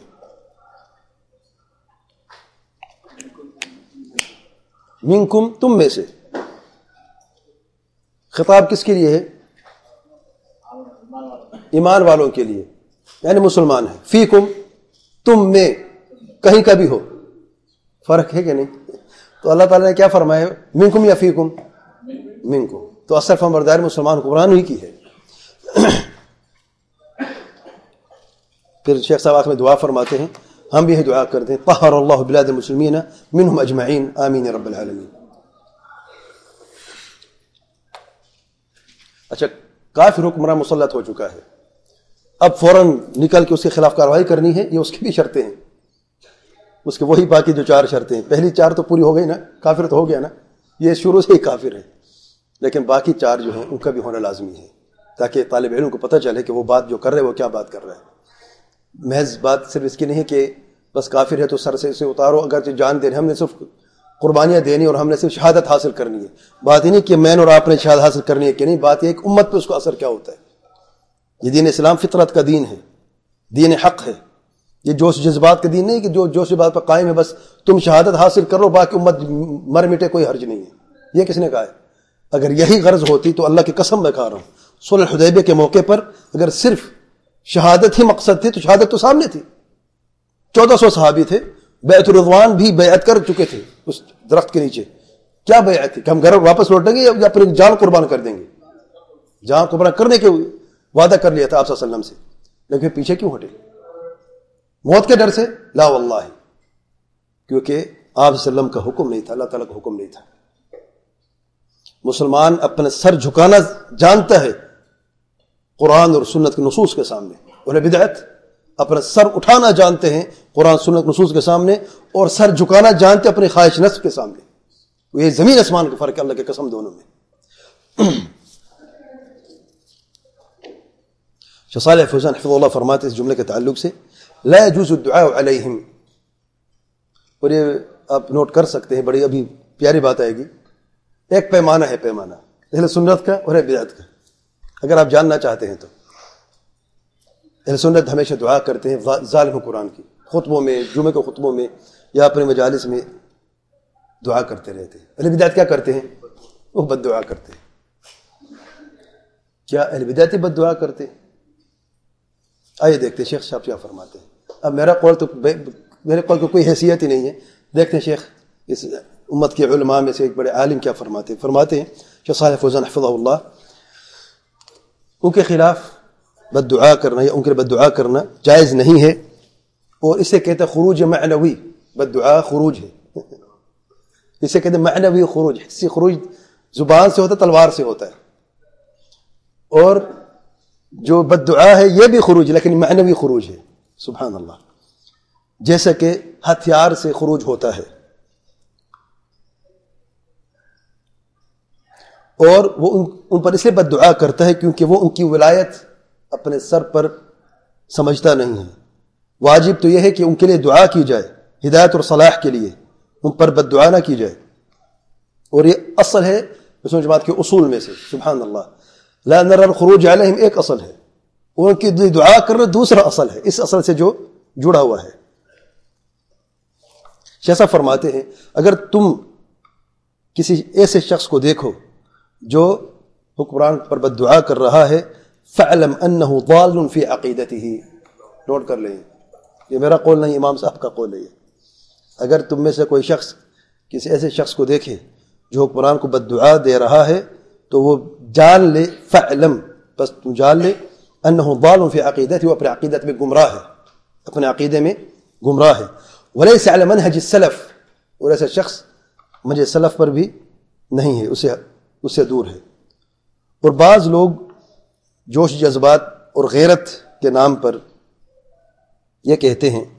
منکم تم میں سے، خطاب کس کے لیے ہے؟ ایمان والوں کے لیے، یعنی مسلمان ہے. فیکم تم میں، کہیں کا بھی ہو. فرق ہے کہ نہیں؟ تو اللہ تعالیٰ نے کیا فرمایا؟ منکم یا فیکم؟ منکم. تو اصل فرمانبرداری مسلمان حکمران ہی کی ہے. پھر شیخ صاحب آخر میں دعا فرماتے ہیں، ہم بھی یہ دعا کرتے ہیں، طہر اللہ بلاد المسلمین منہم اجمعین آمین یا رب العالمین. اچھا، کافر حکمران مسلط ہو چکا ہے، اب فوراً نکل کے اس کے خلاف کارروائی کرنی ہے. یہ اس کی بھی شرطیں ہیں، اس کے وہی باقی جو 4 شرطیں ہیں. پہلی 4 تو پوری ہو گئی نا، کافر تو ہو گیا نا، یہ شروع سے ہی کافر ہے. لیکن باقی 4 جو ہیں ان کا بھی ہونا لازمی ہے، تاکہ طالب علم کو پتہ چلے کہ وہ بات جو کر رہے ہیں وہ کیا بات کر رہا ہے. محض بات صرف اس کی نہیں کہ بس کافر ہے تو سر سے اسے اتارو، اگرچہ جان دے رہے، ہم نے صرف قربانیاں دینی اور ہم نے صرف شہادت حاصل کرنی ہے. بات ہی نہیں کہ میں اور آپ نے شہادت حاصل کرنی ہے کہ نہیں، بات یہ کہ امت پہ اس کو اثر کیا ہوتا ہے. یہ دین اسلام فطرت کا دین ہے، دین حق ہے. یہ جوش جذبات کا دین نہیں کہ جو جوش جذبات پر قائم ہے بس تم شہادت حاصل کرو باقی امت مر مٹے، کوئی حرج نہیں ہے. یہ کس نے کہا ہے؟ اگر یہی غرض ہوتی تو اللہ کی قسم میں کھا رہا ہوں، صلح حدیبیہ کے موقع پر اگر صرف شہادت ہی مقصد تھی تو شہادت تو سامنے تھی. 1400 صحابی تھے، بیعت الرضوان بھی بیعت کر چکے تھے اس درخت کے نیچے. کیا بیعت تھی کہ ہم گھر واپس لوٹیں گے یا اپنی جان قربان کر دیں گے؟ جان قربان کرنے کے وعدہ کر لیا تھا آپ صلی اللہ علیہ وسلم سے، لیکن پیچھے کیوں ہٹے؟ موت کے ڈر سے؟ لا واللہ، کیونکہ آپ صلی اللہ علیہ وسلم کا حکم نہیں تھا، اللہ تعالیٰ کا حکم نہیں تھا. مسلمان اپنے سر جھکانا جانتا ہے قرآن اور سنت کے نصوص کے سامنے، اور بدعت اپنا سر اٹھانا جانتے ہیں قرآن سنت کے نصوص کے سامنے، اور سر جھکانا جانتے اپنے خواہش نفس کے سامنے. یہ زمین آسمان کا فرق ہے اللہ کے قسم دونوں میں. شیخ صالح فوزان حفظہ اللہ فرماتے اس جملے کے تعلق سے، لا يجوز الدعاء علیہم. اور یہ آپ نوٹ کر سکتے ہیں، بڑی ابھی پیاری بات آئے گی. ایک پیمانہ ہے، پیمانہ اہل سنت کا اور بدعت کا. اگر آپ جاننا چاہتے ہیں تو اہل سنت ہمیشہ دعا کرتے ہیں ظالم قرآن کی، خطبوں میں، جمعے کے خطبوں میں یا اپنے مجالس میں دعا کرتے رہتے ہیں. اہل بدعت کیا کرتے ہیں؟ وہ بد دعا کرتے ہیں. کیا اہل بدعت بد دعا کرتے ہیں؟ آئیے دیکھتے ہیں شیخ صاحب کیا فرماتے ہیں. اب میرے قول کو کوئی حیثیت ہی نہیں ہے. دیکھتے ہیں شیخ اس امت کے علماء میں سے ایک بڑے عالم کیا فرماتے ہیں. فرماتے ہیں شیخ صالح فوزان حفظہ اللہ، ان کے خلاف بد دعا کرنا یا ان کے بد دعا کرنا جائز نہیں ہے، اور اسے کہتے ہیں خروج معنوی. بد دعا خروج ہے، اسے کہتے ہیں معنوی خروج. حسی خروج زبان سے ہوتا ہے، تلوار سے ہوتا ہے. اور جو بد دعا ہے یہ بھی خروج لیکن معنوی خروج ہے. سبحان اللہ. جیسا کہ ہتھیار سے خروج ہوتا ہے، اور وہ ان پر اس لیے بد دعا کرتا ہے کیونکہ وہ ان کی ولایت اپنے سر پر سمجھتا نہیں ہے. واجب تو یہ ہے کہ ان کے لیے دعا کی جائے ہدایت اور صلاح کے لیے، ان پر بد دعا نہ کی جائے. اور یہ اصل ہے مسلم جماعت کے اصول میں سے. سبحان اللہ. لا نرى الخروج علیہم ایک اصل ہے، ان کی دعا کرنا دوسرا اصل ہے، اس اصل سے جو جڑا ہوا ہے. جیسا فرماتے ہیں اگر تم کسی ایسے شخص کو دیکھو جو حکمران پر بد دعا کر رہا ہے، فَعْلَمْ أَنَّهُ ضَالٌ فِي عَقِيدَتِهِ. نوٹ کر لیں، یہ میرا قول نہیں، امام صاحب کا قول ہے. اگر تم میں سے کوئی شخص کسی ایسے شخص کو دیکھے جو حکمران کو بد دعا دے رہا ہے تو وہ جان لے، فَعْلَمْ بس تم جان لے، أَنَّهُ ضَالٌ فِي عَقِيدَتِهِ، وہ اپنے عقیدت میں گمراہ ہے، اپنے عقیدے میں گمراہ ہے. وَلَيْسَ عَلَى مَنْهَجِ السَّلَفِ، اور ایسا شخص منہج سلف پر بھی نہیں ہے، اس سے دور ہے. اور بعض لوگ جوش جذبات اور غیرت کے نام پر یہ کہتے ہیں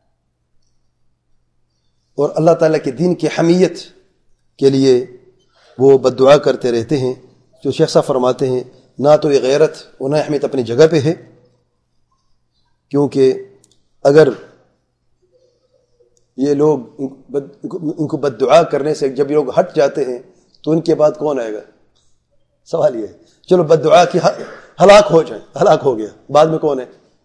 اور اللہ تعالیٰ کے دین کی حمیت کے لیے وہ بد دعا کرتے رہتے ہیں. جو شیخ صاحب فرماتے ہیں نہ تو یہ غیرت اور نہ اہمیت اپنی جگہ پہ ہے، کیونکہ اگر یہ لوگ ان کو بد دعا کرنے سے جب یہ لوگ ہٹ جاتے ہیں تو ان کے بعد کون آئے گا؟ سوال یہ ہے. چلو بد دعا کی ہلاک ہو جائیں، ہلاک ہو گیا، بعد میں کون ہے؟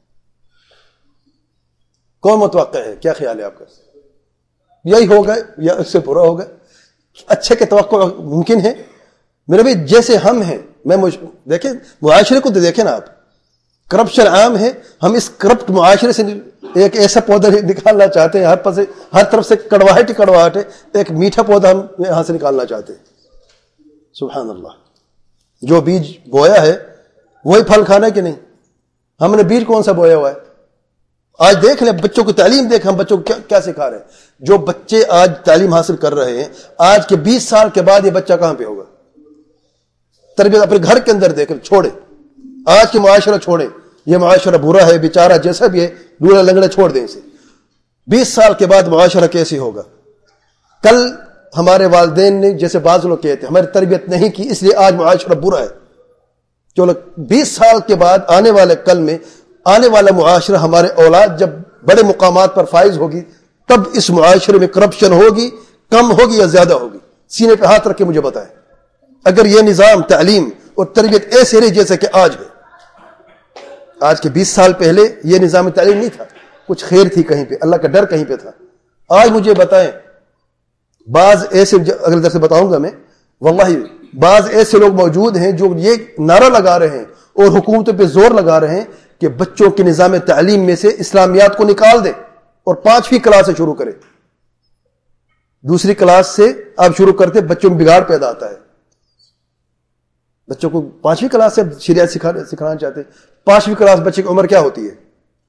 کون متوقع ہے؟ کیا خیال ہے آپ کا؟ یہی ہوگا یا اس سے برا ہوگا؟ اچھے کے توقع ممکن ہے میرے بھی. جیسے ہم ہیں، دیکھیں معاشرے کو دیکھیں نا آپ، کرپشن عام ہے. ہم اس کرپٹ معاشرے سے ایک ایسا پودا نکالنا چاہتے ہیں، ہر طرف سے کڑواہٹ ہی کڑواہٹ ہے. ایک میٹھا پودا ہم یہاں سے نکالنا چاہتے ہیں. سبحان اللہ. جو بیج بویا ہے وہی پھل کھانا ہے کہ نہیں؟ ہم نے بیج کون سا بویا ہوا ہے؟ آج دیکھ لیں بچوں کی تعلیم، دیکھ ہم بچوں کو کیا سکھا رہے ہیں. جو بچے آج تعلیم حاصل کر رہے ہیں، آج کے 20 سال کے بعد یہ بچہ کہاں پہ ہوگا؟ تربیت اپنے گھر کے اندر دیکھ چھوڑے. آج کے معاشرہ چھوڑے، یہ معاشرہ برا ہے بیچارہ، جیسا بھی ہے لوڑا لنگڑا چھوڑ دیں اسے. 20 سال کے بعد معاشرہ کیسے ہوگا؟ کل ہمارے والدین نے، جیسے بعض لوگ کہتے ہیں، ہماری تربیت نہیں کی اس لیے آج معاشرہ برا ہے. چلو 20 سال کے بعد آنے والے کل میں آنے والا معاشرہ، ہمارے اولاد جب بڑے مقامات پر فائز ہوگی تب اس معاشرے میں کرپشن ہوگی، کم ہوگی یا زیادہ ہوگی؟ سینے پہ ہاتھ رکھ کے مجھے بتائیں. اگر یہ نظام تعلیم اور تربیت ایسے رہی جیسے کہ آج ہے. آج کے 20 سال پہلے یہ نظام تعلیم نہیں تھا، کچھ خیر تھی کہیں پہ، اللہ کا ڈر کہیں پہ تھا. آج مجھے بتائیں، بعض ایسے اگلے درس سے بتاؤں گا میں، واللہ بعض ایسے لوگ موجود ہیں جو یہ نعرہ لگا رہے ہیں اور حکومتوں پہ زور لگا رہے ہیں کہ بچوں کے نظام تعلیم میں سے اسلامیات کو نکال دیں اور 5ویں کلاس سے شروع کریں. دوسری کلاس سے آپ شروع کرتے بچوں میں بگاڑ پیدا آتا ہے. بچوں کو 5ویں کلاس سے شریعت سکھانا چاہتے ہیں. 5ویں کلاس بچے کی عمر کیا ہوتی ہے؟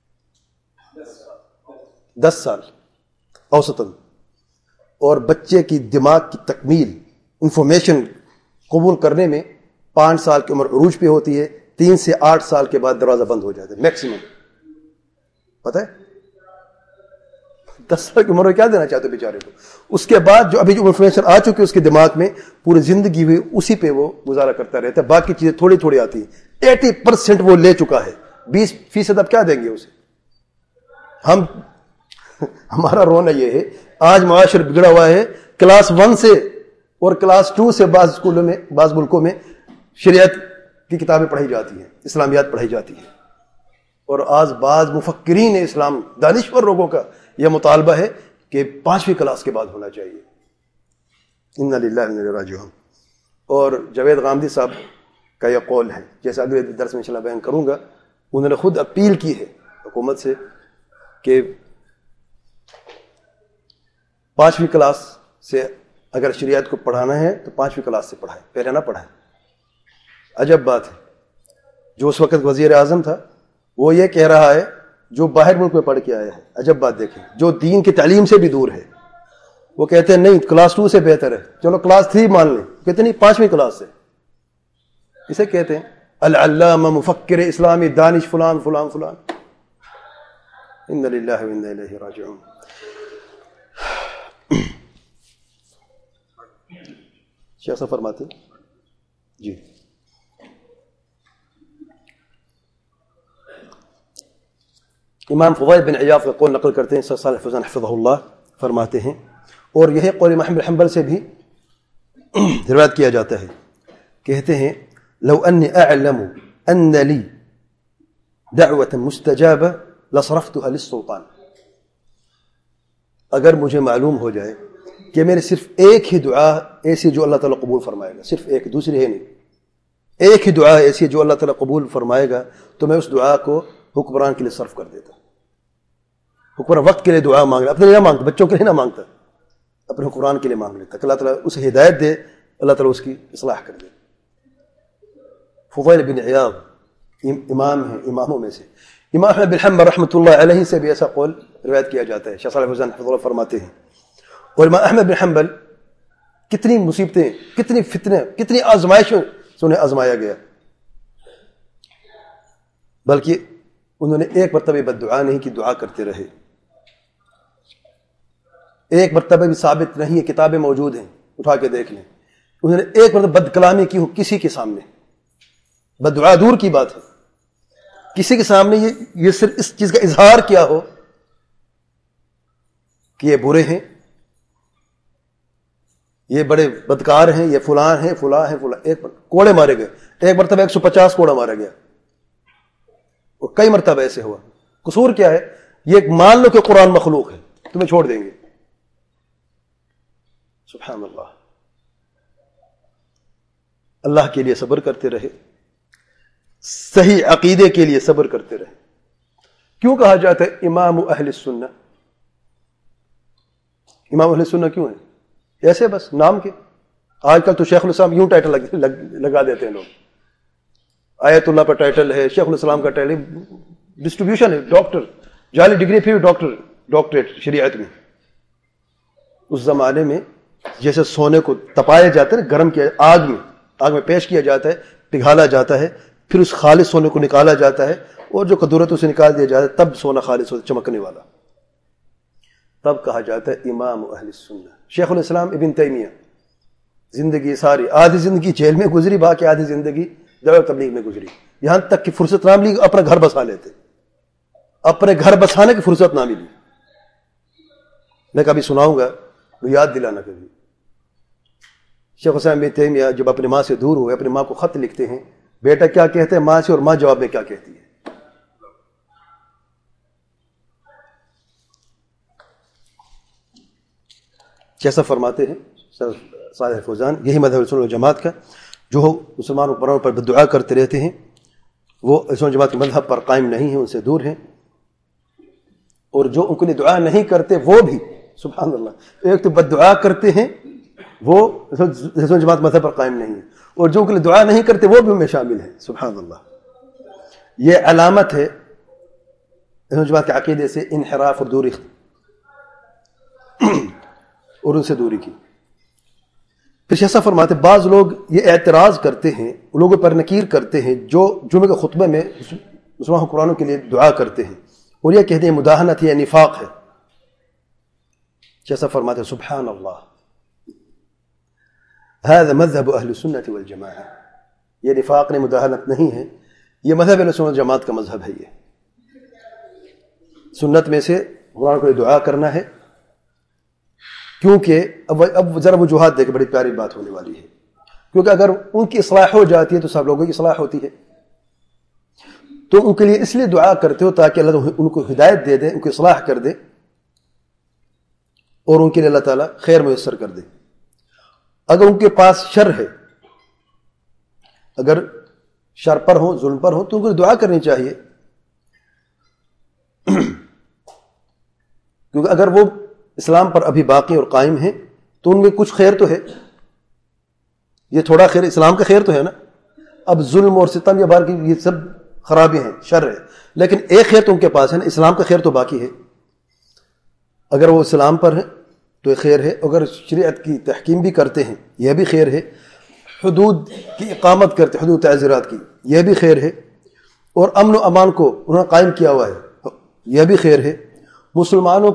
10 سال اوسطاً. اور بچے کی دماغ کی تکمیل، انفارمیشن قبول کرنے میں 5 سال کی عمر عروج پہ ہوتی ہے. 3 سے 8 سال کے بعد دروازہ بند ہو جاتا ہے میکسیمم. پتہ ہے 10 سال کی عمر میں کیا دینا چاہتے بیچارے کو؟ اس کے بعد جو ابھی جو انفارمیشن آ چکی ہے اس کی دماغ میں، پوری زندگی ہوئی اسی پہ وہ گزارا کرتا رہتا ہے. باقی چیزیں تھوڑی تھوڑی آتی ہیں. 80% وہ لے چکا ہے. 20% اب کیا دیں گے اسے؟ ہمارا رونا یہ ہے آج معاشرہ بگڑا ہوا ہے. کلاس 1 سے اور کلاس 2 سے بعض اسکولوں میں، بعض ملکوں میں شریعت کی کتابیں پڑھائی جاتی ہیں، اسلامیات پڑھائی جاتی ہیں. اور آج بعض مفکرین اسلام، دانشور لوگوں کا یہ مطالبہ ہے کہ 5ویں کلاس کے بعد ہونا چاہیے. انا للہ و انا الیہ راجعون. اور جاوید غامدی صاحب کا یہ قول ہے، جیسے اگلے درس میں انشاءاللہ بیان کروں گا. انہوں نے خود اپیل کی ہے حکومت سے کہ 5ویں کلاس سے اگر شریعت کو پڑھانا ہے تو 5ویں کلاس سے پڑھائیں، پہلے نہ پڑھائیں. عجب بات ہے، جو اس وقت وزیر اعظم تھا وہ یہ کہہ رہا ہے جو باہر ملک میں پڑھ کے آیا ہے. عجب بات دیکھیں، جو دین کی تعلیم سے بھی دور ہے، وہ کہتے ہیں نہیں کلاس 2 سے بہتر ہے. چلو کلاس 3 مان لیں، کہتے نہیں 5ویں کلاس سے. اسے کہتے ہیں العلامہ مفکر اسلامی دانش فلان فلان فلان. انا للہ و انا الیہ راجعون. شیخ صاحب فرماتے ہیں جی. امام فضیل بن عیاض کا قول نقل کرتے ہیں، صالح فوزان حفظہ اللہ فرماتے ہیں، اور یہ قول امام احمد بن حنبل سے بھی روایت کیا جاتا ہے. کہتے ہیں لو انی اعلم ان لی دعوة مستجابة لصرفتها للسلطان. اگر مجھے معلوم ہو جائے کہ میرے صرف ایک ہی دعا ایسی جو اللہ تعالیٰ قبول فرمائے گا، صرف ایک، دوسری ہے نہیں، ایک ہی دعا ایسی جو اللہ تعالیٰ قبول فرمائے گا، تو میں اس دعا کو حکمران کے لیے صرف کر دیتا. حکمران وقت کے لیے دعا مانگ رہا، اپنے لیے نہ مانگتا، بچوں کے لیے نہ مانگتا، اپنے حکمران کے لیے مانگ لیتا کہ اللہ تعالیٰ اسے ہدایت دے، اللہ تعالیٰ اس کی اصلاح کر دے. فضیل بن عیاض امام ہیں اماموں میں سے. امام احمد بن حنبل رحمۃ اللہ علیہ سے بھی ایسا قول روایت کیا جاتا ہے. شیخ صالح فوزان حفظہ اللہ فرماتے ہیں، اور امام احمد بن حنبل کتنی مصیبتیں، کتنی فتنے، کتنی آزمائشوں سے انہیں آزمایا گیا، بلکہ انہوں نے ایک مرتبہ بد دعا نہیں کی، دعا کرتے رہے. ایک مرتبہ بھی ثابت نہیں ہے، کتابیں موجود ہیں، اٹھا کے دیکھ لیں. انہوں نے ایک مرتبہ بد کلامی کی ہو کسی کے سامنے، بد دعا دور کی بات ہے، کسی کے سامنے یہ صرف اس چیز کا اظہار کیا ہو کہ یہ برے ہیں، یہ بڑے بدکار ہیں، یہ فلاں ہیں فلاں ہیں فلاں، ایک کوڑے مارے گئے، ایک مرتبہ 150 کوڑا مارا گیا، اور کئی مرتبہ ایسے ہوا. قصور کیا ہے؟ یہ مان لو کہ قرآن مخلوق ہے، تمہیں چھوڑ دیں گے. سبحان اللہ. اللہ کے لیے صبر کرتے رہے، صحیح عقیدے کے لیے صبر کرتے رہے. کیوں کہا جاتا ہے امام اہل السنہ؟ امام اہل السنہ کیوں ہے؟ ایسے بس نام کے. آج کل تو شیخ الاسلام یوں ٹائٹل لگا دیتے ہیں لوگ، آیت اللہ پر ٹائٹل ہے، شیخ الاسلام کا ٹائٹل، ڈسٹریبیوشن ہے، ڈاکٹر، جعلی ڈگری پھر ڈاکٹریٹ شریعت میں. اس زمانے میں جیسے سونے کو تپایا جاتا ہے نا، گرم کیا، آگ میں پیش کیا جاتا ہے، پگھالا جاتا ہے، پھر اس خالص سونے کو نکالا جاتا ہے، اور جو قدرت اسے نکال دیا جاتا ہے، تب سونا خالص ہوتا ہے، چمکنے والا. تب کہا جاتا ہے امام اہل السنہ. شیخ الاسلام ابن تیمیہ زندگی ساری، آدھی زندگی جیل میں گزری، باقی آدھی زندگی دعوت تبلیغ میں گزری. یہاں تک کہ فرصت نہ ملی اپنا گھر بسا لیتے، اپنے گھر بسانے کی فرصت نہ ملی. میں کبھی سناؤں گا وہ یاد دلانا کبھی. شیخ الاسلام ابن تیمیہ جب اپنی ماں سے دور ہوئے، اپنی ماں کو خط لکھتے ہیں، بیٹا کیا کہتے ہیں ماں سے، اور ماں جواب میں کیا کہتی ہے. جیسا فرماتے ہیں صالح فوزان، یہی مذہب اہل سنت والجماعت کا، جو مسلمانوں پر بدعا کرتے رہتے ہیں، وہ اہل سنت والجماعت کے مذہب پر قائم نہیں ہیں، ان سے دور ہیں. اور جو ان کے لیے دعا نہیں کرتے وہ بھی، سبحان اللہ، ایک تو بد دعا کرتے ہیں وہ اہل سنت والجماعت مذہب پر قائم نہیں ہے، اور جو ان کے لیے دعا نہیں کرتے وہ بھی ان میں شامل ہیں. سبحان اللہ. یہ علامت ہے اہل سنت والجماعت کے عقیدے سے انحراف اور دوری اور ان سے دوری کی. پھر ایسا فرماتے بعض لوگ یہ اعتراض کرتے ہیں، لوگوں پر نکیر کرتے ہیں جو جمعے کے خطبے میں مسلمان حکمرانوں کے لیے دعا کرتے ہیں، اور یہ کہتے ہیں مداہنت ہے، نفاق ہے. جیسا فرماتے ہیں سبحان اللہ، هذا مذهب اہل السنة والجماعہ. یہ نفاق نے، مداہنت نہیں ہے، یہ مذہب اہل سنت والجماعت کا مذہب ہے. یہ سنت میں سے قرآن کو دعا کرنا ہے، کیونکہ اب ذرا وجوہات دیکھ، بڑی پیاری بات ہونے والی ہے. کیونکہ اگر ان کی اصلاح ہو جاتی ہے تو سب لوگوں کی اصلاح ہوتی ہے. تو ان کے لیے اس لیے دعا کرتے ہو تاکہ اللہ ان کو ہدایت دے دے، ان کو اصلاح کر دے، اور ان کے لیے اللہ تعالیٰ خیر میسر کر دے. اگر ان کے پاس شر ہے، اگر شر پر ہو، ظلم پر ہو، تو ان کو دعا کرنی چاہیے. کیونکہ اگر وہ اسلام پر ابھی باقی اور قائم ہیں تو ان میں کچھ خیر تو ہے، یہ تھوڑا خیر اسلام کا خیر تو ہے نا. اب ظلم اور ستم یا بار کی یہ سب خرابی ہیں، شر ہے، لیکن ایک خیر تو ان کے پاس ہے نا، اسلام کا خیر تو باقی ہے. اگر وہ اسلام پر ہیں تو یہ خیر ہے، اگر شریعت کی تحکیم بھی کرتے ہیں یہ بھی خیر ہے، حدود کی اقامت کرتے، حدود تعزیرات کی، یہ بھی خیر ہے، اور امن و امان کو انہوں نے قائم کیا ہوا ہے، یہ بھی خیر ہے. مسلمانوں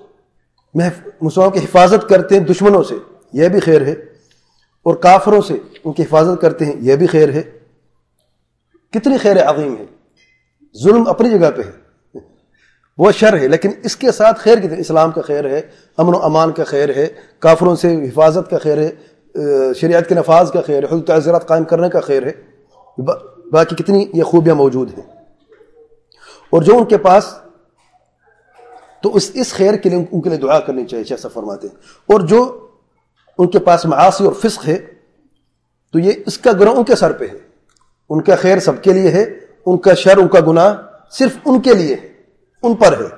کی حفاظت کرتے ہیں دشمنوں سے، یہ بھی خیر ہے، اور کافروں سے ان کی حفاظت کرتے ہیں، یہ بھی خیر ہے. کتنی خیر عظیم ہے. ظلم اپنی جگہ پہ ہے، وہ شر ہے، لیکن اس کے ساتھ خیر کتنی، اسلام کا خیر ہے، امن و امان کا خیر ہے، کافروں سے حفاظت کا خیر ہے، شریعت کے نفاذ کا خیر ہے، حدود تعزیرات قائم کرنے کا خیر ہے. باقی کتنی یہ خوبیاں موجود ہیں. اور جو ان کے پاس، تو اس خیر کے لیے ان کے لیے دعا کرنی چاہیے، جیسا فرماتے ہیں. اور جو ان کے پاس معاصی اور فسق ہے تو یہ اس کا گناہ ان کے سر پہ ہے. ان کا خیر سب کے لیے ہے، ان کا شر، ان کا گناہ صرف ان کے لیے ہے، ان پر ہے.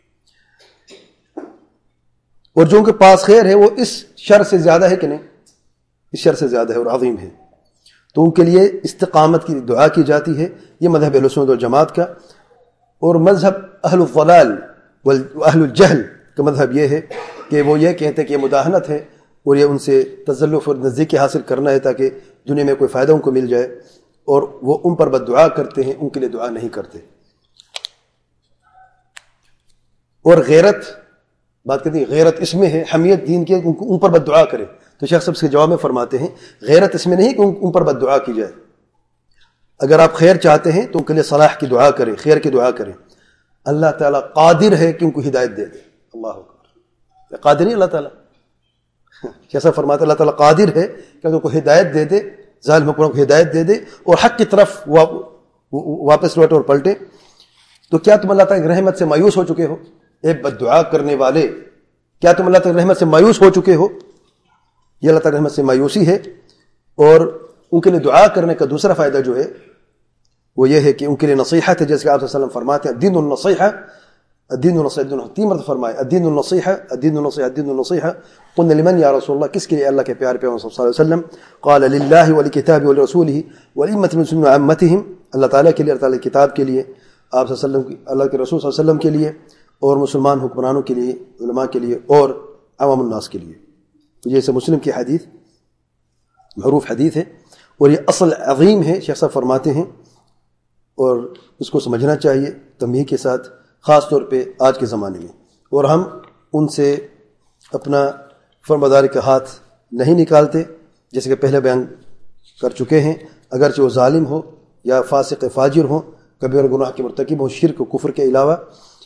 اور جو ان کے پاس خیر ہے وہ اس شر سے زیادہ ہے کہ نہیں، اس شر سے زیادہ ہے اور عظیم ہے. تو ان کے لیے استقامت کی دعا کی جاتی ہے. یہ مذہب اہل سنت والجماعت کا. اور مذہب اہل الضلال واہل الجہل کا مذہب یہ ہے کہ وہ یہ کہتے ہیں کہ یہ مداہنت ہے، اور یہ ان سے تزلف اور نزدیکی حاصل کرنا ہے تاکہ دنیا میں کوئی فائدہ ان کو مل جائے، اور وہ ان پر بد دعا کرتے ہیں، ان کے لیے دعا نہیں کرتے. اور غیرت بات کرتے ہیں غیرت اس میں ہے، حمیت دین کی ان پر بد دعا کرے. تو شیخ صاحب اس کے جواب میں فرماتے ہیں غیرت اس میں نہیں کہ ان پر بد دعا کی جائے. اگر آپ خیر چاہتے ہیں تو ان کے لیے صلاح کی دعا کریں، خیر کی دعا کریں. اللہ تعالیٰ قادر ہے کہ ان کو ہدایت دے دے. اللہ اکبر. قادر نہیں اللہ تعالیٰ؟ کیسا فرماتا ہے اللہ تعالیٰ قادر ہے کہ ان کو ہدایت دے دے، ظالم حکمرانوں کو ہدایت دے دے اور حق کی طرف واپس لوٹے اور پلٹے. تو کیا تم اللہ تعالیٰ کی رحمت سے مایوس ہو چکے ہو؟ اے بد دعا کرنے والے، کیا تم اللہ تعالیٰ کی رحمت سے مایوس ہو چکے ہو؟ یہ اللہ تعالیٰ کی رحمت سے مایوسی ہے. اور ان کے لیے دعا کرنے کا دوسرا فائدہ جو ہے وہ یہ ہے کہ ان کے لیے نصیحت ہے. جیسے کہ آپ صلی اللہ علیہ وسلم فرماتے ہیں الدین النصیحہ، الدین النصیحہ، تین مرتبہ فرمائے الدین النصیحہ، الدین النصیحہ، الدین النصیحہ. قلنا لمن یا رسول اللہ، کس کے لیے؟ اللہ کے پیارے پیغمبر صلی اللہ علیہ وسلم. قال للہ ولکتابہ ولرسولہ ولأئمة المسلمین وعامتہم، اللہ تعالیٰ کے لیے، اللہ تعالیٰ کی کتاب کے لیے، آپ صلی اللہ علیہ وسلم، اللہ کے رسول صلی اللہ علیہ وسلم کے لیے، اور مسلمان حکمرانوں کے لیے، علماء کے لیے، اور عوام الناس کے لیے. جیسے مسلم کی حدیث معروف حدیث ہے اور یہ اصل عظیم ہے. شیخ صاحب فرماتے ہیں اور اس کو سمجھنا چاہیے تنبیہ کے ساتھ، خاص طور پہ آج کے زمانے میں. اور ہم ان سے اپنا فرمانبرداری کا ہاتھ نہیں نکالتے، جیسے کہ پہلے بیان کر چکے ہیں. اگرچہ وہ ظالم ہو یا فاسق فاجر ہوں، کبیرہ گناہ کے مرتکب ہوں، شرک و کفر کے علاوہ.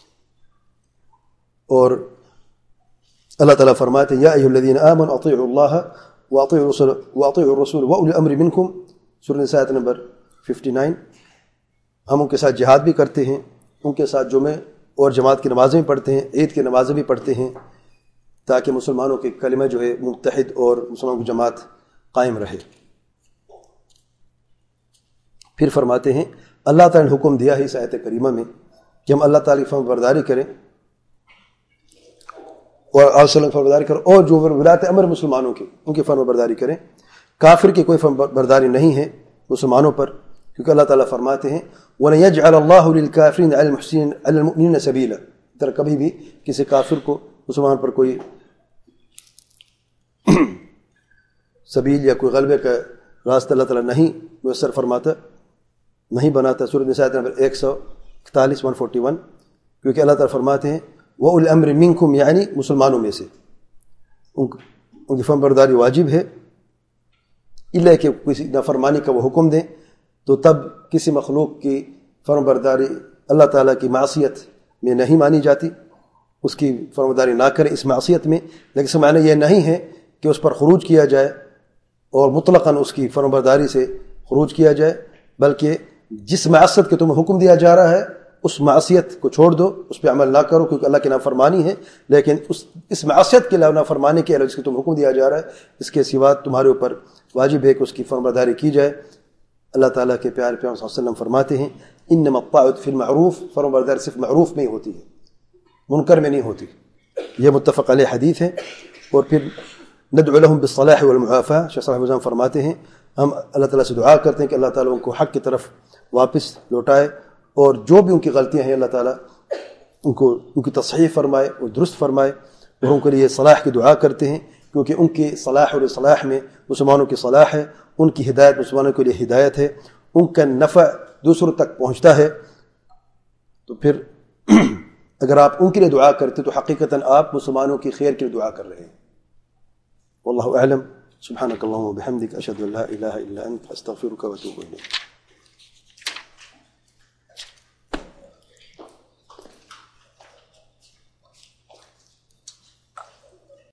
اور اللہ تعالیٰ فرماتے ہیں یا ایھا الذین آمنوا اطیعوا اللہ واطیعوا الرسول واولی الامر منکم، سورہ نساء آیت نمبر 59. ہم ان کے ساتھ جہاد بھی کرتے ہیں، ان کے ساتھ جمعے اور جماعت کی نمازیں بھی پڑھتے ہیں، عید کی نمازیں بھی پڑھتے ہیں، تاکہ مسلمانوں کے کلمہ جو ہے متحد اور مسلمانوں کی جماعت قائم رہے. پھر فرماتے ہیں اللہ تعالیٰ نے حکم دیا ہے اس آیت کریمہ میں کہ ہم اللہ تعالیٰ کی فرمانبرداری کریں اور آپ صلی اللہ علیہ وسلم فرمانبرداری کریں، اور جو ولایت امر مسلمانوں کی ان کی فرمانبرداری کریں. کافر کی کوئی فرمانبرداری نہیں ہے مسلمانوں پر، کیونکہ اللہ تعالیٰ فرماتے ہیں وَلَيَجْعَلَ اللَّهُ لِلْكَافِرِينَ عَلَى الْمُؤْمِنِينَ سَبِيلًا. در کبھی بھی کسی کافر کو مسلمان پر کوئی سبیل یا کوئی غلبے کا راستہ اللہ تعالیٰ نہیں میسر فرماتا، نہیں بناتا. سورۃ نساء نمبر 141 141. کیونکہ اللہ تعالیٰ فرماتے ہیں وَأُولِي الْأَمْرِ مِنْكُمْ، یعنی مسلمانوں میں سے ان کی فرمانبرداری واجب ہے، الا کہ کسی نافرمانی کا وہ حکم دیں، تو تب کسی مخلوق کی فرمانبرداری اللہ تعالیٰ کی معصیت میں نہیں مانی جاتی. اس کی فرمانبرداری نہ کرے اس معصیت میں، لیکن اس کا معنی یہ نہیں ہے کہ اس پر خروج کیا جائے اور مطلقاً اس کی فرمانبرداری سے خروج کیا جائے، بلکہ جس معصیت کے تمہیں حکم دیا جا رہا ہے اس معصیت کو چھوڑ دو، اس پہ عمل نہ کرو، کیونکہ اللہ کی نافرمانی ہے. لیکن اس معصیت کے علاوہ نافرمانی کے علاوہ جس کے تم حکم دیا جا رہا ہے اس کے سوا تمہارے اوپر واجب ہے کہ اس کی فرمانبرداری کی جائے. اللہ تعالیٰ کے پیارے پیغمبر صلی اللہ علیہ وسلم فرماتے ہیں انما الطاعۃ فی المعروف، فرمانبرداری صرف معروف میں ہی ہوتی ہے، منکر میں نہیں ہوتی. یہ متفق علیہ حدیث ہے. اور پھر ندعو لهم بالصلاح والمعافاة، شیخ صاحب الحسن فرماتے ہیں ہم اللہ تعالیٰ سے دعا کرتے ہیں کہ اللہ تعالیٰ ان کو حق کی طرف واپس لوٹائے، اور جو بھی ان کی غلطیاں ہیں اللہ تعالیٰ ان کی تصحیح فرمائے اور درست فرمائے. اور ان کے لیے صلاح کی دعا کرتے ہیں، کیونکہ ان کی صلاح اور اصلاح میں مسلمانوں کی صلاح ہے، ان کی ہدایت مسلمانوں کے لیے ہدایت ہے، ان کا نفع دوسروں تک پہنچتا ہے. تو پھر اگر آپ ان کے لیے دعا کرتے تو حقیقتاً آپ مسلمانوں کی خیر کے لیے دعا کر رہے ہیں. واللہ اعلم. سبحانک اللہم وبحمدک، اشہد ان لا الہ الا انت، استغفرک واتوب الیک.